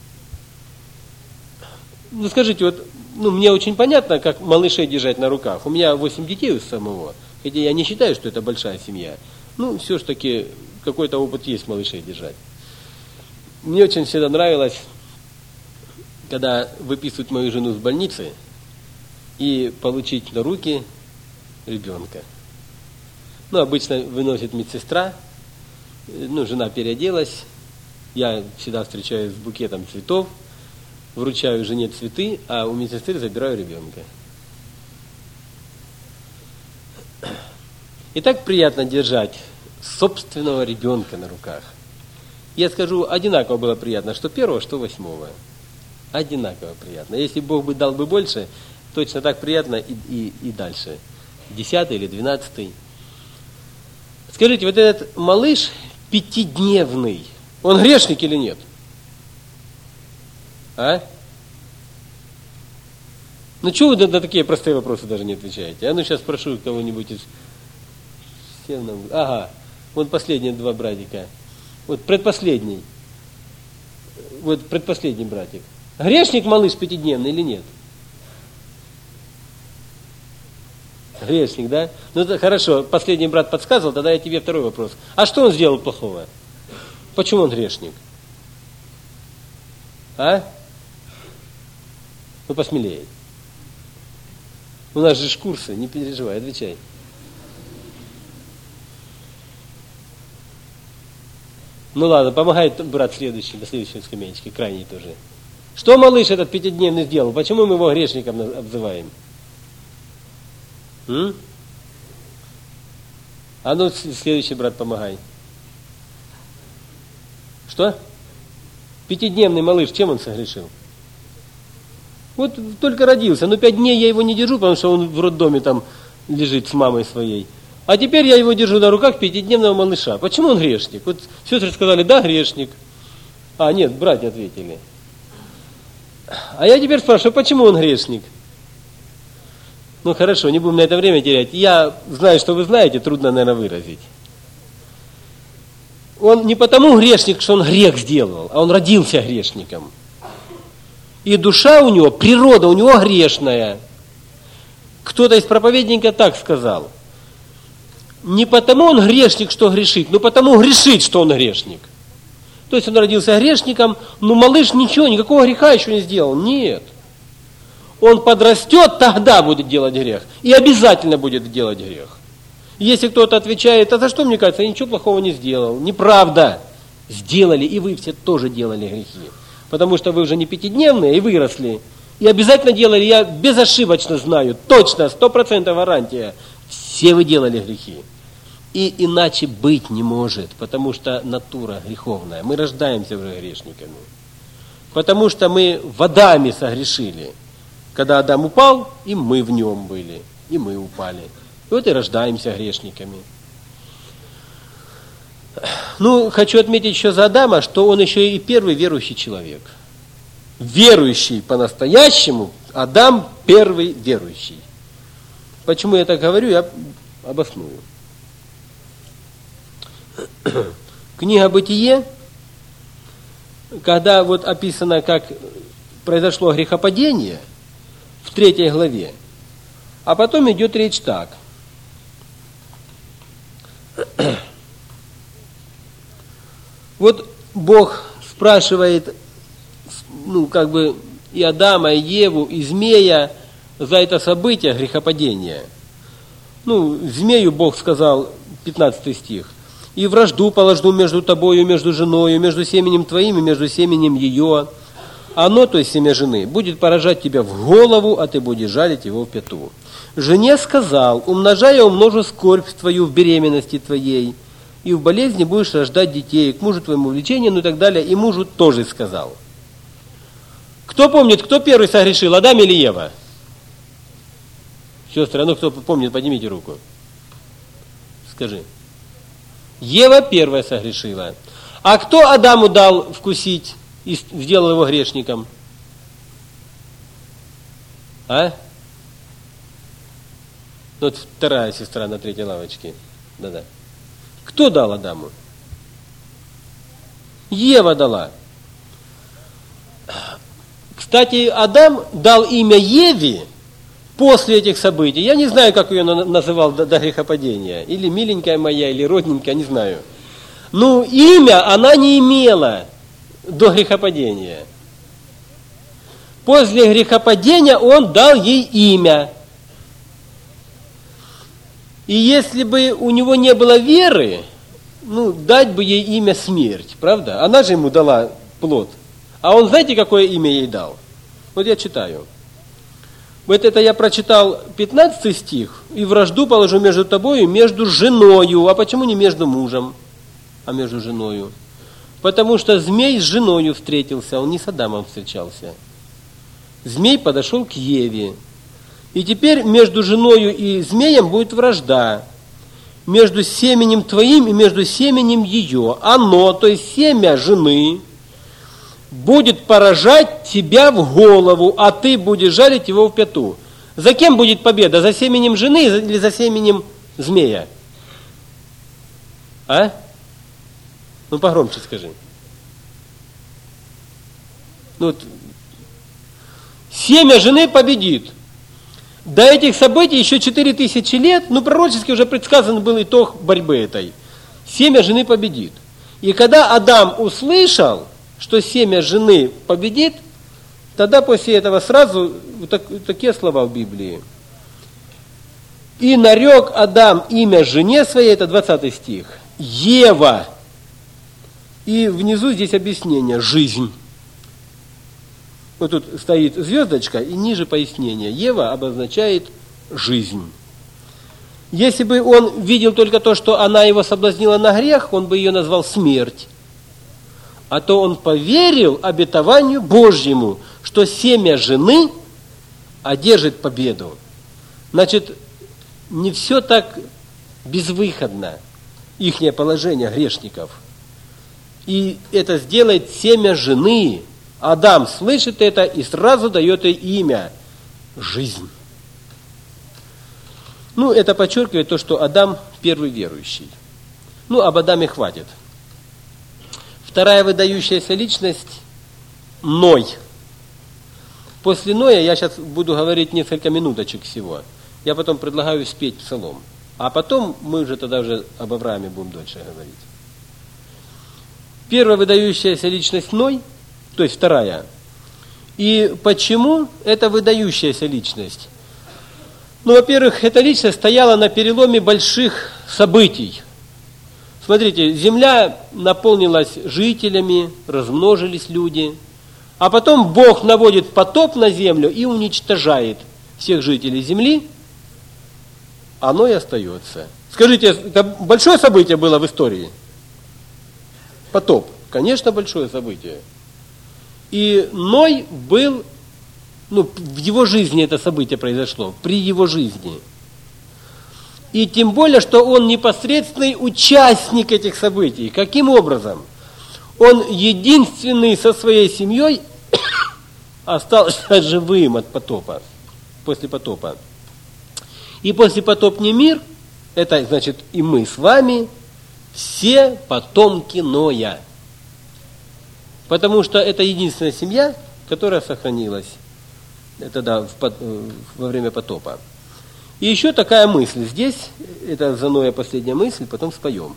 Ну скажите, вот, мне очень понятно, как малышей держать на руках. У меня 8 детей у самого, хотя я не считаю, что это большая семья. Все-таки какой-то опыт есть малышей держать. Мне очень всегда нравилось, когда выписывают мою жену с больницы и получить на руки ребенка. Обычно выносит медсестра, жена переоделась, я всегда встречаюсь с букетом цветов, вручаю жене цветы, а у медсестры забираю ребенка. И так приятно держать собственного ребенка на руках. Я скажу, одинаково было приятно, что первого, что 8-го. Одинаково приятно. Если Бог бы дал бы больше, точно так приятно и дальше. 10-й или 12-й. Скажите, вот этот малыш 5-дневный, он грешник или нет? А? Чего вы на такие простые вопросы даже не отвечаете? Сейчас спрошу кого-нибудь из... Ага, вот последние 2 братика. Вот предпоследний братик. Грешник малыш 5-дневный или нет? Грешник, да? Хорошо, последний брат подсказывал, тогда я тебе второй вопрос. А что он сделал плохого? Почему он грешник? А? Посмелее. У нас же курсы, не переживай, отвечай. Ладно, помогает брат следующий, на следующей скамеечке, крайний тоже. Что малыш этот 5-дневный сделал? Почему мы его грешником обзываем? Следующий брат, помогай. Что? 5-дневный малыш, чем он согрешил? Вот только родился, 5 дней я его не держу, потому что он в роддоме там лежит с мамой своей. А теперь я его держу на руках 5-дневного малыша. Почему он грешник? Вот сестры сказали, да, грешник. Нет, братья ответили. А я теперь спрашиваю, почему он грешник? Хорошо, не будем на это время терять. Я знаю, что вы знаете, трудно, наверное, выразить. Он не потому грешник, что он грех сделал, а он родился грешником. И душа у него, природа у него грешная. Кто-то из проповедников так сказал. Не потому он грешник, что грешит, но потому грешит, что он грешник. То есть он родился грешником, но малыш ничего, никакого греха еще не сделал. Нет. Он подрастет, тогда будет делать грех. И обязательно будет делать грех. Если кто-то отвечает, а за что, мне кажется, я ничего плохого не сделал. Неправда. Сделали, и вы все тоже делали грехи. Потому что вы уже не 5-дневные и выросли. И обязательно делали, я безошибочно знаю, точно, 100% гарантия. Все вы делали грехи. И иначе быть не может, потому что натура греховная. Мы рождаемся уже грешниками. Потому что мы в Адаме согрешили. Когда Адам упал, и мы в нем были, и мы упали. И вот и рождаемся грешниками. Хочу отметить еще за Адама, что он еще и первый верующий человек. Верующий по-настоящему, Адам первый верующий. Почему я так говорю, я обосную. Книга «Бытие», когда описано, как произошло грехопадение, в 3 главе, А потом идет речь так. Вот Бог спрашивает, и Адама, и Еву, и змея за это событие грехопадения. Змею Бог сказал, 15 стих, «И вражду положу между тобою, между женою, между семенем твоим и между семенем ее. Оно, то есть семя жены, будет поражать тебя в голову, а ты будешь жалить его в пяту. Жене сказал, умножая умножу скорбь твою в беременности твоей, и в болезни будешь рождать детей, к мужу твоему влечению, и так далее». И мужу тоже сказал. Кто помнит, кто первый согрешил, Адам или Ева? Сестры, кто помнит, поднимите руку. Скажи. Ева первая согрешила. А кто Адаму дал вкусить и сделал его грешником? Вот вторая сестра на третьей лавочке. Да-да. Кто дал Адаму? Ева дала. Кстати, Адам дал имя Еве после этих событий. Я не знаю, как ее называл до грехопадения. Или миленькая моя, или родненькая, не знаю. Имя она не имела до грехопадения. После грехопадения он дал ей имя. И если бы у него не было веры, дать бы ей имя смерть, правда? Она же ему дала плод. А он, знаете, какое имя ей дал? Вот я читаю. Вот это я прочитал 15 стих. «И вражду положу между тобою и между женою». А почему не между мужем, а между женою? Потому что змей с женою встретился, он не с Адамом встречался. Змей подошел к Еве. И теперь между женою и змеем будет вражда. Между семенем твоим и между семенем ее. Оно, то есть семя жены, будет поражать тебя в голову, а ты будешь жалить его в пяту. За кем будет победа? За семенем жены или за семенем змея? Погромче скажи. Семя жены победит. До этих событий еще 4000 лет, пророчески уже предсказан был итог борьбы этой. Семя жены победит. И когда Адам услышал, что семя жены победит, тогда после этого сразу такие слова в Библии. «И нарек Адам имя жене своей», это 20 стих, «Ева». И внизу здесь объяснение «жизнь». Вот тут стоит звездочка, и ниже пояснение. Ева обозначает жизнь. Если бы он видел только то, что она его соблазнила на грех, он бы ее назвал смерть. А то он поверил обетованию Божьему, что семя жены одержит победу. Значит, не все так безвыходно, ихнее положение грешников. И это сделает семя жены. Адам слышит это и сразу дает ей имя – жизнь. Это подчеркивает то, что Адам первый верующий. Об Адаме хватит. Вторая выдающаяся личность – Ной. После Ноя я сейчас буду говорить несколько минуточек всего. Я потом предлагаю спеть псалом. А потом мы тогда об Аврааме будем дольше говорить. Первая выдающаяся личность Ной, то есть вторая. И почему это выдающаяся личность? Во-первых, эта личность стояла на переломе больших событий. Смотрите, земля наполнилась жителями, размножились люди, а потом Бог наводит потоп на землю и уничтожает всех жителей земли, оно и остается. Скажите, это большое событие было в истории? Потоп. Конечно, большое событие. И Ной был, в его жизни это событие произошло, при его жизни. И тем более, что он непосредственный участник этих событий. Каким образом? Он единственный со своей семьей остался живым от потопа, после потопа. И послепотопный мир, это значит и мы с вами, все потомки Ноя. Потому что это единственная семья, которая сохранилась во время потопа. И еще такая мысль здесь, это за Ноя последняя мысль, потом споем.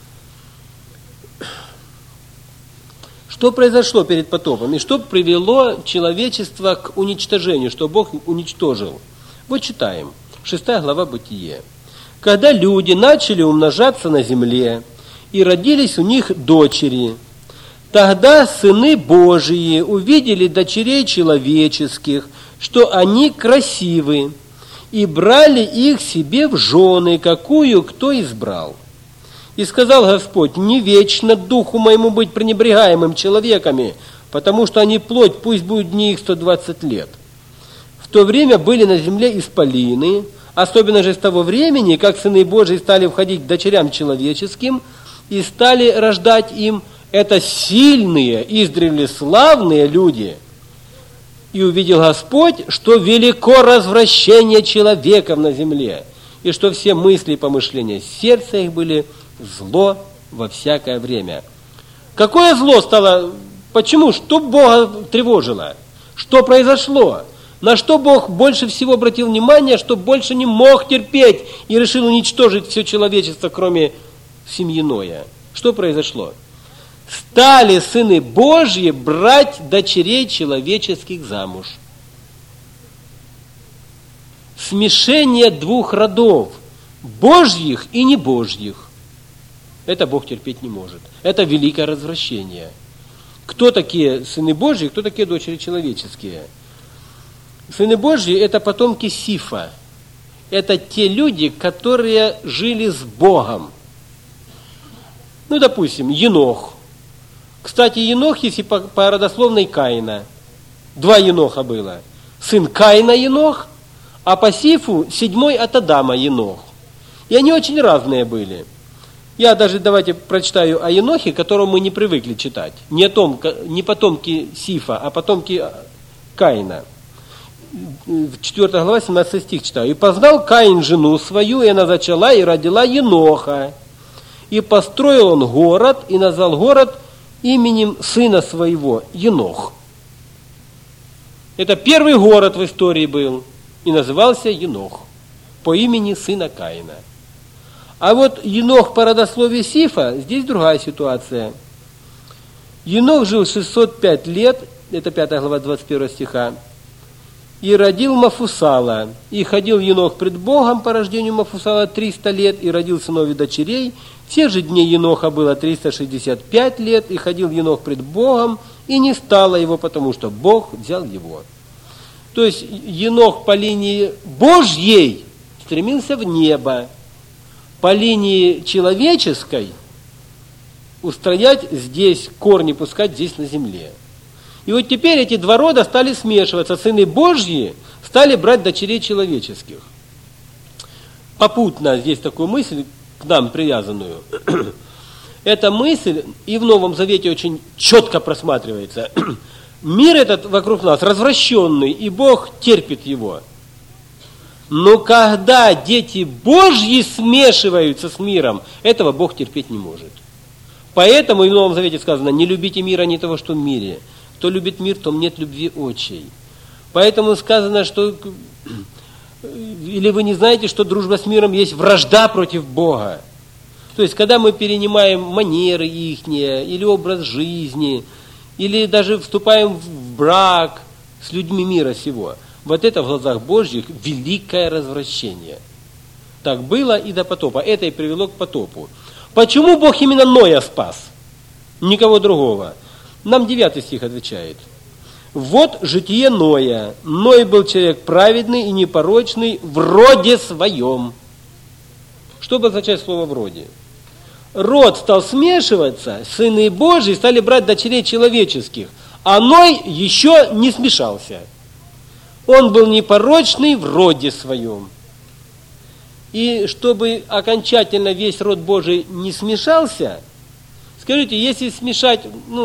Что произошло перед потопом и что привело человечество к уничтожению, что Бог уничтожил? Вот читаем, 6 глава Бытие. Когда люди начали умножаться на земле, и родились у них дочери, тогда сыны Божии увидели дочерей человеческих, что они красивы, и брали их себе в жены, какую кто избрал. И сказал Господь: не вечно духу моему быть пренебрегаемым человеками, потому что они плоть, пусть будет дни их 120 лет. В то время были на земле исполины, особенно же с того времени, как сыны Божии стали входить к дочерям человеческим и стали рождать им, это сильные, издревле славные люди. И увидел Господь, что велико развращение человеков на земле, и что все мысли и помышления сердца их были зло во всякое время. Какое зло стало? Почему? Что Бога тревожило? Что произошло? На что Бог больше всего обратил внимание, что больше не мог терпеть и решил уничтожить все человечество, кроме семьи Ноя? Что произошло? Стали сыны Божьи брать дочерей человеческих замуж. Смешение двух родов, Божьих и небожьих. Это Бог терпеть не может. Это великое развращение. Кто такие сыны Божьи, кто такие дочери человеческие? Сыны Божьи – это потомки Сифа. Это те люди, которые жили с Богом. Ну, допустим, Енох. Кстати, Енох, если по родословной Каина, 2 Еноха было. Сын Каина Енох, а по Сифу 7-й от Адама Енох. И они очень разные были. Я даже, давайте прочитаю о Енохе, которого мы не привыкли читать. Не потомки Сифа, а потомки Каина. 4 глава, 17 стих читаю. «И познал Каин жену свою, и она зачала, и родила Еноха. И построил он город, и назвал город именем сына своего, Енох». Это первый город в истории был, и назывался Енох, по имени сына Каина. А вот Енох по родословию Сифа, здесь другая ситуация. Енох жил 605 лет, это 5 глава 21 стиха, и родил Мафусала. И ходил Енох пред Богом по рождению Мафусала 300 лет, и родил сынов и дочерей. Тех же дней Еноха было 365 лет, и ходил Енох пред Богом, и не стало его, потому что Бог взял его. То есть Енох по линии Божьей стремился в небо, по линии человеческой устроять здесь, корни пускать здесь на земле. И вот теперь эти два рода стали смешиваться. Сыны Божьи стали брать дочерей человеческих. Попутно здесь такую мысль к нам привязанную. Эта мысль и в Новом Завете очень четко просматривается. Мир этот вокруг нас развращенный, и Бог терпит его. Но когда дети Божьи смешиваются с миром, этого Бог терпеть не может. Поэтому и в Новом Завете сказано: не любите мира, не того, что в мире. Кто любит мир, том нет любви отчей. Поэтому сказано, что или вы не знаете, что дружба с миром есть вражда против Бога. То есть, когда мы перенимаем манеры ихние, или образ жизни, или даже вступаем в брак с людьми мира сего, вот это в глазах Божьих великое развращение. Так было и до потопа. Это и привело к потопу. Почему Бог именно Ноя спас? Никого другого. Нам 9 стих отвечает. Вот житие Ноя. Ной был человек праведный и непорочный в роде своем. Что означает слово «в роде»? Род стал смешиваться, сыны Божьи стали брать дочерей человеческих, а Ной еще не смешался. Он был непорочный в роде своем. И чтобы окончательно весь род Божий не смешался, скажите, если смешать,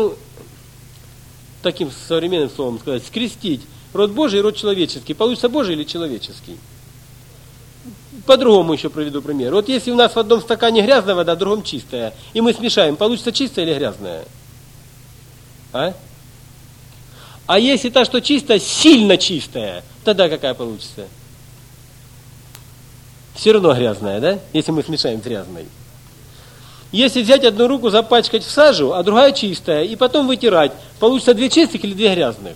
таким современным словом сказать, скрестить род Божий и род человеческий, получится Божий или человеческий? По-другому еще приведу пример. Вот если у нас в одном стакане грязная вода, в другом чистая, и мы смешаем, получится чистая или грязная? А если та, что чистая, сильно чистая, тогда какая получится? все равно грязная, да? Если мы смешаем с грязной. Если взять одну руку, запачкать в сажу, а другая чистая, и потом вытирать, получится 2 чистых или 2 грязных?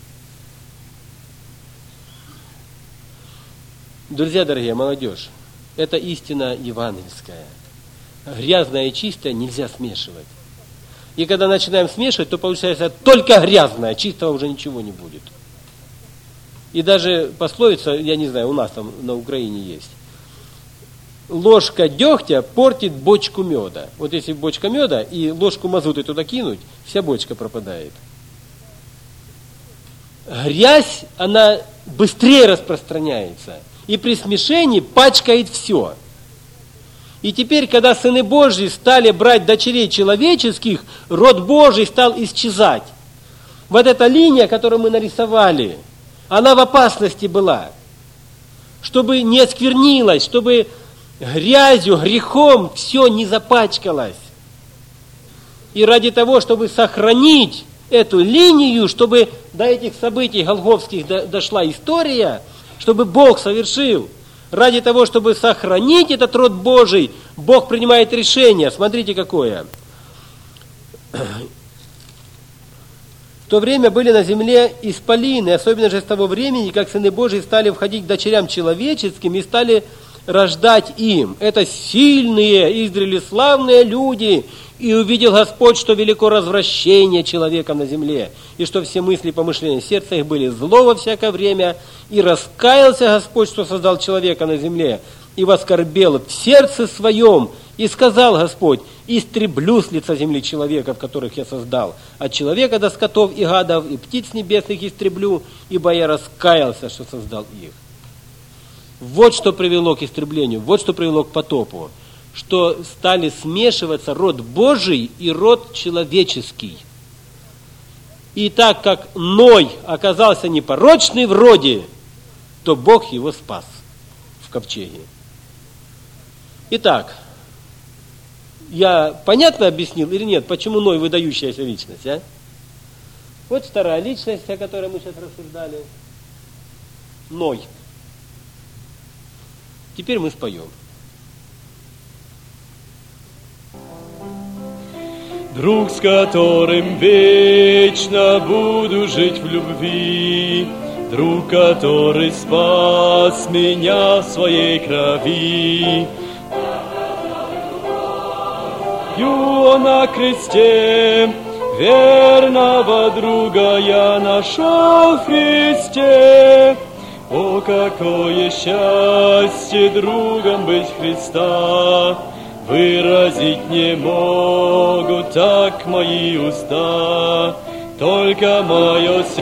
Друзья дорогие, молодежь, это истина евангельская. Грязное и чистое нельзя смешивать. И когда начинаем смешивать, то получается только грязное, чистого уже ничего не будет. И даже пословица, я не знаю, у нас там на Украине есть. Ложка дегтя портит бочку меда. Вот если бочка меда и ложку мазуты туда кинуть, вся бочка пропадает. Грязь, она быстрее распространяется. И при смешении пачкает все. И теперь, когда сыны Божьи стали брать дочерей человеческих, род Божий стал исчезать. Вот эта линия, которую мы нарисовали, она в опасности была. Чтобы не осквернилась, чтобы грязью, грехом все не запачкалось. И ради того, чтобы сохранить эту линию, чтобы до этих событий голгофских дошла история, чтобы Бог совершил, ради того, чтобы сохранить этот род Божий, Бог принимает решение. Смотрите, какое. В то время были на земле исполины, особенно же с того времени, как сыны Божьи стали входить к дочерям человеческим и стали рождать им. Это сильные, издревле славные люди. И увидел Господь, что велико развращение человека на земле, и что все мысли и помышления сердца их были зло во всякое время. И раскаялся Господь, что создал человека на земле, и воскорбел в сердце своем. И сказал Господь: истреблю с лица земли человеков, которых я создал. От человека до скотов и гадов, и птиц небесных истреблю, ибо я раскаялся, что создал их. Вот что привело к истреблению, вот что привело к потопу. Что стали смешиваться род Божий и род человеческий. И так как Ной оказался непорочный в роде, то Бог его спас в ковчеге. Итак, я понятно объяснил или нет, почему Ной выдающаяся личность? А? Вот вторая личность, о которой мы сейчас рассуждали. Ной. Теперь мы споем. Друг, с которым вечно буду жить в любви, друг, который спас меня в своей крови. Ю на кресте, верного друга я нашел в Христе. О, какое счастье другом быть Христа! Выразить не могут так мои уста, только мое сердце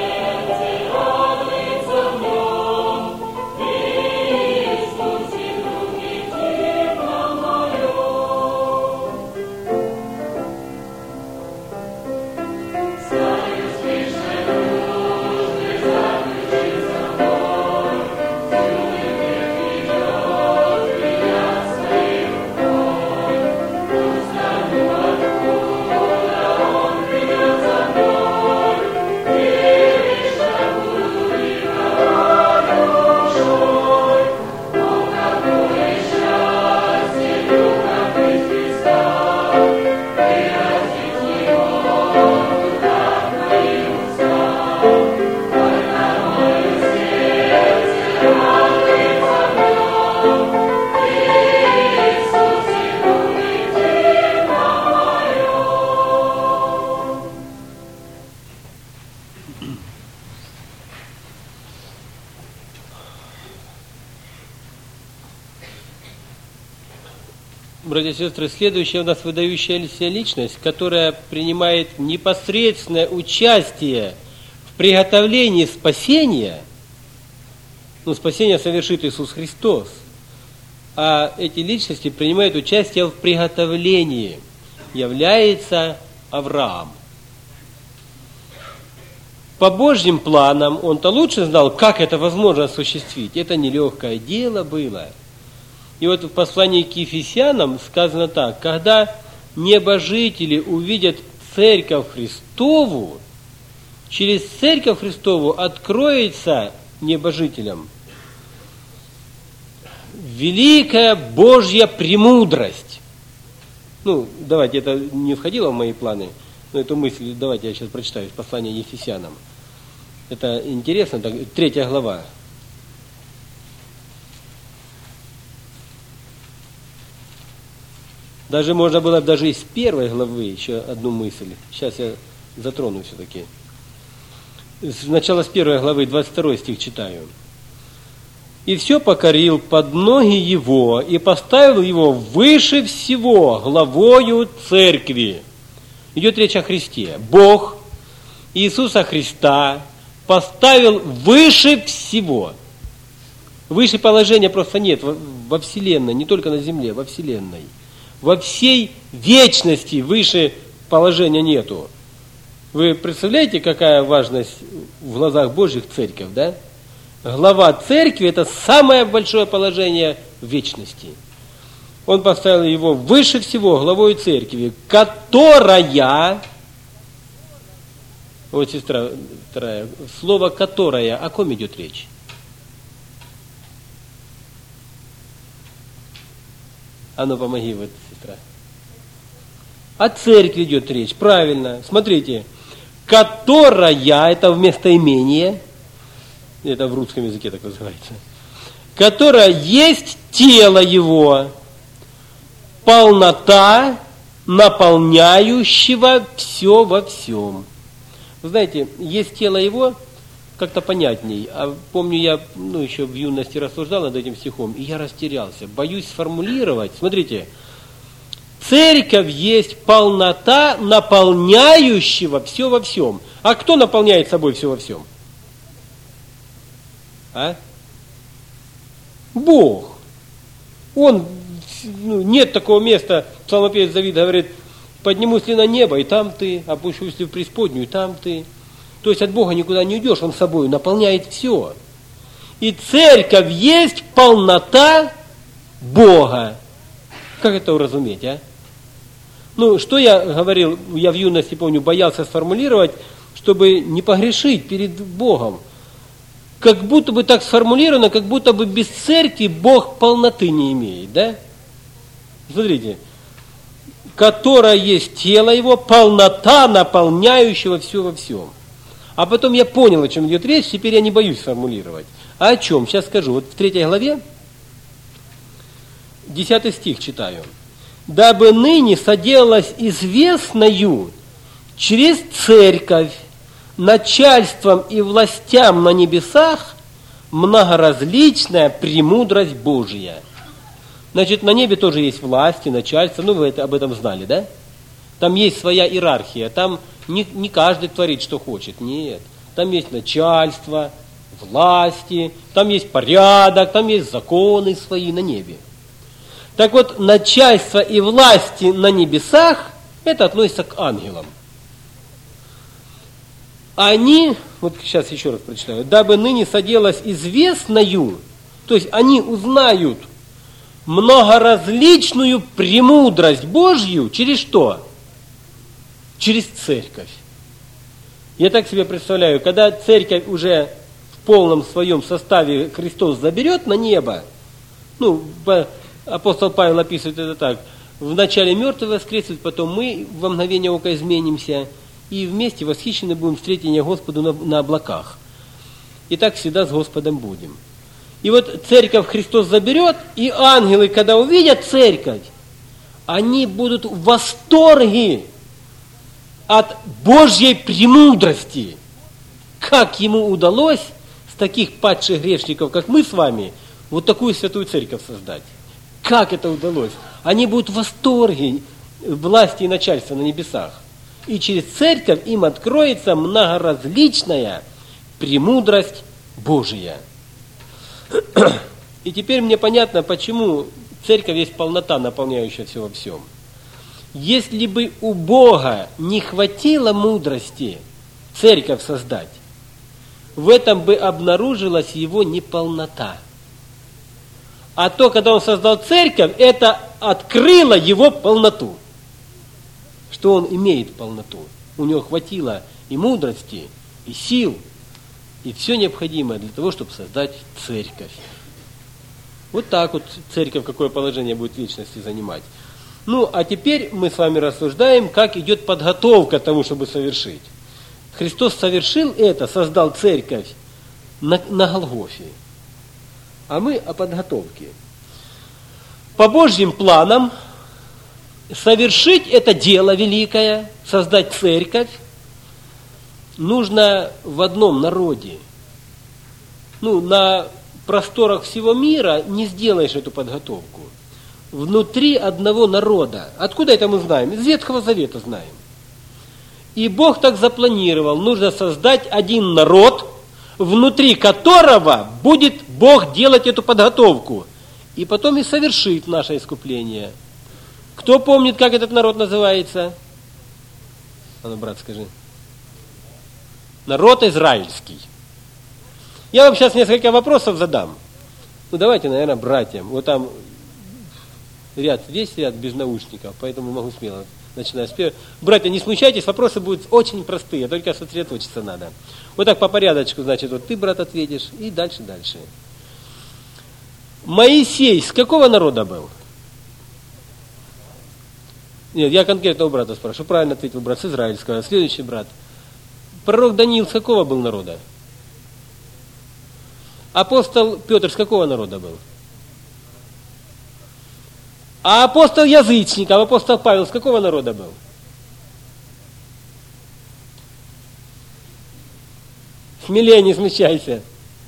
радуется в нем, в Иисусе, друге тихом моем. Знаю, слышно дружбы, заключил собой, всюду мир ведет меня своей рукой. Устану откуда он придет за мной, и вечно буду его душой. О, какое счастье другом быть Христа, выразить не могут так мои уста, только мое сердце радуется в нем, в Иисусе, друге тихом моем. Братья и сестры, следующая у нас выдающаяся личность, которая принимает непосредственное участие в приготовлении спасения. Спасение совершит Иисус Христос. А эти личности принимают участие в приготовлении. Является Авраам. По Божьим планам он-то лучше знал, как это возможно осуществить. Это нелегкое дело было. И вот в послании к Ефесянам сказано так: когда небожители увидят Церковь Христову, через Церковь Христову откроется небожителям великая Божья премудрость. Ну, давайте, это не входило в мои планы, но эту мысль, давайте я сейчас прочитаю из послания Ефесянам. Это интересно, 3 глава. Даже можно было даже из 1 главы еще одну мысль. Сейчас я затрону все-таки. Сначала с 1 главы, 22 стих читаю. «И все покорил под ноги его, и поставил его выше всего главою церкви». Идет речь о Христе. Бог Иисуса Христа поставил выше всего. Выше положения просто нет во Вселенной, не только на земле, во Вселенной. Во всей вечности выше положения нету. Вы представляете, какая важность в глазах Божьих церковь, да? Глава церкви – это самое большое положение в вечности. Он поставил его выше всего главой церкви, которая, вот сестра вторая, слово «которая», о ком идет речь? А ну помоги, вот, сестра. О церкви идет речь, правильно. Смотрите, которая, это вместо имения, это в русском языке так называется, которая есть тело его, полнота наполняющего все во всем. Вы знаете, есть тело его, как-то понятней. А помню, я еще в юности рассуждал над этим стихом, и я растерялся. Боюсь сформулировать. Смотрите, церковь есть полнота наполняющего все во всем. А кто наполняет собой все во всем? А? Бог. Он, нет такого места, псалмопевец Давид говорит, поднимусь ли на небо, и там ты, опущусь ли в преисподнюю, и там ты. То есть от Бога никуда не уйдешь, Он собой наполняет все. И церковь есть полнота Бога. Как это уразуметь, а? Что я говорил, я в юности, помню, боялся сформулировать, чтобы не погрешить перед Богом. Как будто бы так сформулировано, как будто бы без церкви Бог полноты не имеет, да? Смотрите, которая есть тело его, полнота наполняющего все во всем. А потом я понял, о чем идет речь, теперь я не боюсь формулировать. А о чем? Сейчас скажу. Вот в 3 главе, 10 стих читаю. «Дабы ныне соделалось известною через церковь начальством и властям на небесах многоразличная премудрость Божия». Значит, на небе тоже есть власти, начальство. Вы об этом знали, да? Там есть своя иерархия. Там не каждый творит, что хочет. Нет. Там есть начальство, власти, там есть порядок, там есть законы свои на небе. Так вот, начальство и власти на небесах, это относится к ангелам. Они, вот сейчас еще раз прочитаю, дабы ныне соделалось известною, то есть они узнают многоразличную премудрость Божью через что? Через церковь. Я так себе представляю, когда церковь уже в полном своем составе Христос заберет на небо, апостол Павел описывает это так, вначале мертвые воскреснут, потом мы во мгновение ока изменимся, и вместе восхищены будем встретения Господу на облаках. И так всегда с Господом будем. И вот церковь Христос заберет, и ангелы, когда увидят церковь, они будут в восторге от Божьей премудрости. Как ему удалось с таких падших грешников, как мы с вами, вот такую святую церковь создать? Как это удалось? Они будут в восторге власти и начальства на небесах. И через церковь им откроется многоразличная премудрость Божия. И теперь мне понятно, почему церковь есть полнота, наполняющая все во всем. Если бы у Бога не хватило мудрости церковь создать, в этом бы обнаружилась его неполнота. А то, когда он создал церковь, это открыло его полноту. Что он имеет полноту. У него хватило и мудрости, и сил, и все необходимое для того, чтобы создать церковь. Вот так вот церковь какое положение будет в вечности занимать. Ну, а теперь мы с вами рассуждаем, как идет подготовка к тому, чтобы совершить. Христос совершил это, создал церковь на Голгофе. А мы о подготовке. По Божьим планам совершить это дело великое, создать церковь, нужно в одном народе. Ну, на просторах всего мира не сделаешь эту подготовку. Внутри одного народа. Откуда это мы знаем? Из Ветхого Завета знаем. И Бог так запланировал. Нужно создать один народ, внутри которого будет Бог делать эту подготовку. И потом и совершит наше искупление. Кто помнит, как этот народ называется? А ну, брат, скажи. Народ израильский. Я вам сейчас несколько вопросов задам. Ну, давайте, наверное, братьям. Вот там весь ряд без наушников, поэтому могу смело начинать с первого. Братья, не смущайтесь, вопросы будут очень простые, только сосредоточиться надо. Вот так по порядочку, значит, вот ты, брат, ответишь, и дальше. Моисей с какого народа был? Нет, я конкретно у брата спрашиваю. Правильно ответил брат, с израильского. Следующий брат. Пророк Даниил с какого был народа? Апостол Петр с какого народа был? А апостол язычников, апостол Павел с какого народа был? Смелее, не смущайся.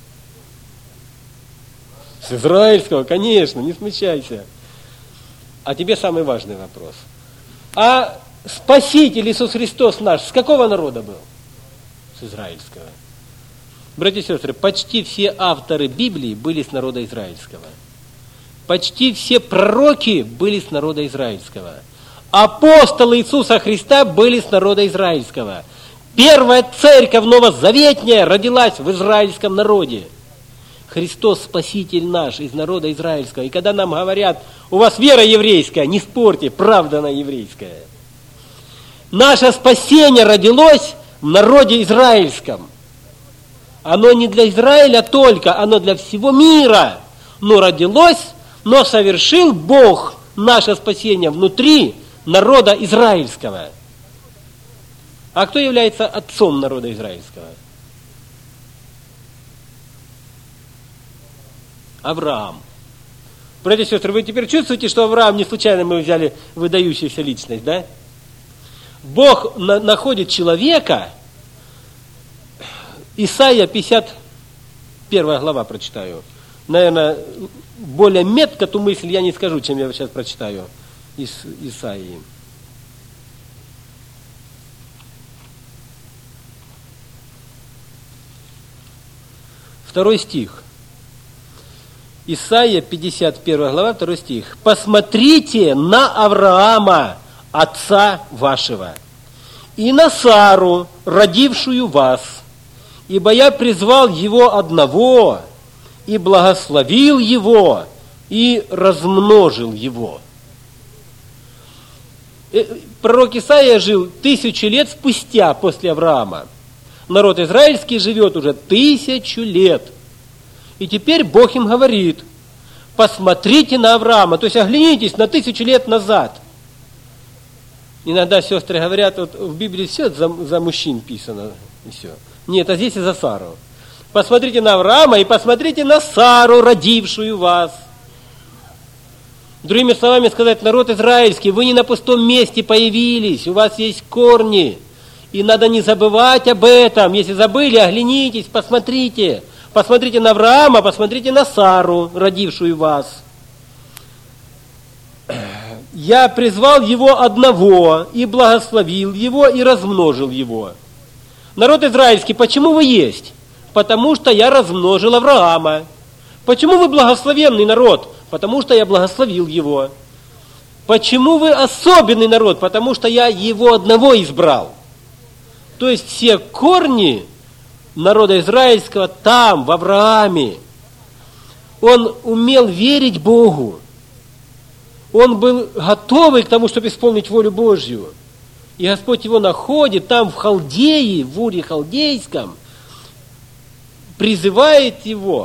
С израильского, конечно, не смущайся. А тебе самый важный вопрос. А Спаситель Иисус Христос наш с какого народа был? С израильского. Братья и сестры, почти все авторы Библии были с народа израильского. Почти все пророки были с народа израильского. Апостолы Иисуса Христа были с народа израильского. Первая церковь новозаветняя родилась в израильском народе. Христос Спаситель наш из народа израильского. И когда нам говорят, у вас вера еврейская, не спорьте, правда она еврейская. Наше спасение родилось в народе израильском. Оно не для Израиля только, оно для всего мира. Но родилось, но совершил Бог наше спасение внутри народа израильского. А кто является отцом народа израильского? Авраам. Братья и сестры, вы теперь чувствуете, что Авраам не случайно мы взяли выдающуюся личность, да? Бог находит человека. Исайя 51 глава прочитаю. Наверное, более метко ту мысль я не скажу, чем я сейчас прочитаю из Исаии. Второй стих. Исайя 51 глава, 2 стих. «Посмотрите на Авраама, отца вашего, и на Сару, родившую вас, ибо я призвал его одного, и благословил его, и размножил его». Пророк Исаия жил 1000 лет спустя после Авраама. Народ израильский живет уже 1000 лет. И теперь Бог им говорит, посмотрите на Авраама, то есть оглянитесь на 1000 лет назад. Иногда сестры говорят, вот в Библии все за мужчин писано, и все. Нет, а здесь и за Сару. Посмотрите на Авраама и посмотрите на Сару, родившую вас. Другими словами сказать, народ израильский, вы не на пустом месте появились, у вас есть корни. И надо не забывать об этом. Если забыли, оглянитесь, посмотрите. Посмотрите на Авраама, посмотрите на Сару, родившую вас. Я призвал его одного, и благословил его, и размножил его. Народ израильский, почему вы есть? Потому что я размножил Авраама. Почему вы благословенный народ? Потому что я благословил его. Почему вы особенный народ? Потому что я его одного избрал. То есть все корни народа израильского там, в Аврааме. Он умел верить Богу. Он был готовый к тому, чтобы исполнить волю Божью. И Господь его находит там, в Халдее, в Уре Халдейском, призывает его,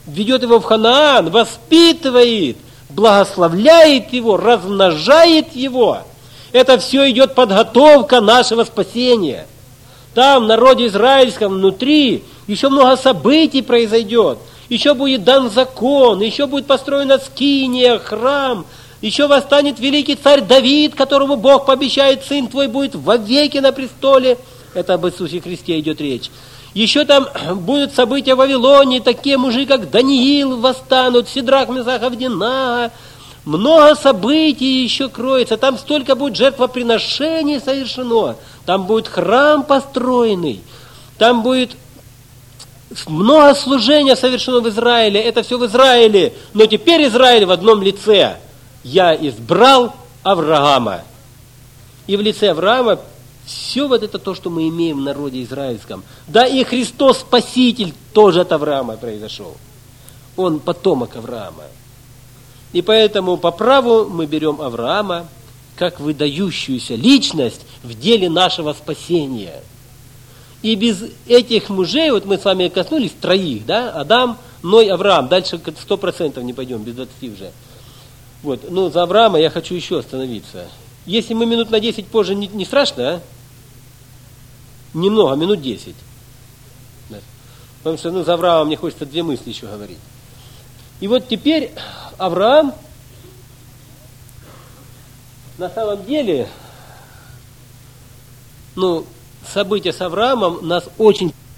ведет его в Ханаан, воспитывает, благословляет его, размножает его. Это все идет подготовка нашего спасения. Там, в народе израильском, внутри, еще много событий произойдет. Еще будет дан закон, еще будет построена скиния, храм, еще восстанет великий царь Давид, которому Бог пообещает, сын твой будет вовеки на престоле. Это об Иисусе Христе идет речь. Еще там будут события в Вавилоне, такие мужи, как Даниил, восстанут, Сидрах, Месах, Авдинага. Много событий еще кроется. Там столько будет жертвоприношений совершено. Там будет храм построенный. Там будет много служения совершено в Израиле. Это все в Израиле. Но теперь Израиль в одном лице. Я избрал Авраама. И в лице Авраама все вот это то, что мы имеем в народе израильском. Да и Христос Спаситель тоже от Авраама произошел. Он потомок Авраама. И поэтому по праву мы берем Авраама как выдающуюся личность в деле нашего спасения. И без этих мужей, вот мы с вами коснулись троих, да, Адам, Ной, Авраам, дальше 100% не пойдем, без 20 уже. Вот, ну за Авраама я хочу еще остановиться. Если мы минут на 10 позже, не страшно, а? Немного, минут 10. Да. Потому что, ну, за Авраама мне хочется две мысли еще говорить. И вот теперь Авраам, на самом деле, ну, события с Авраамом нас очень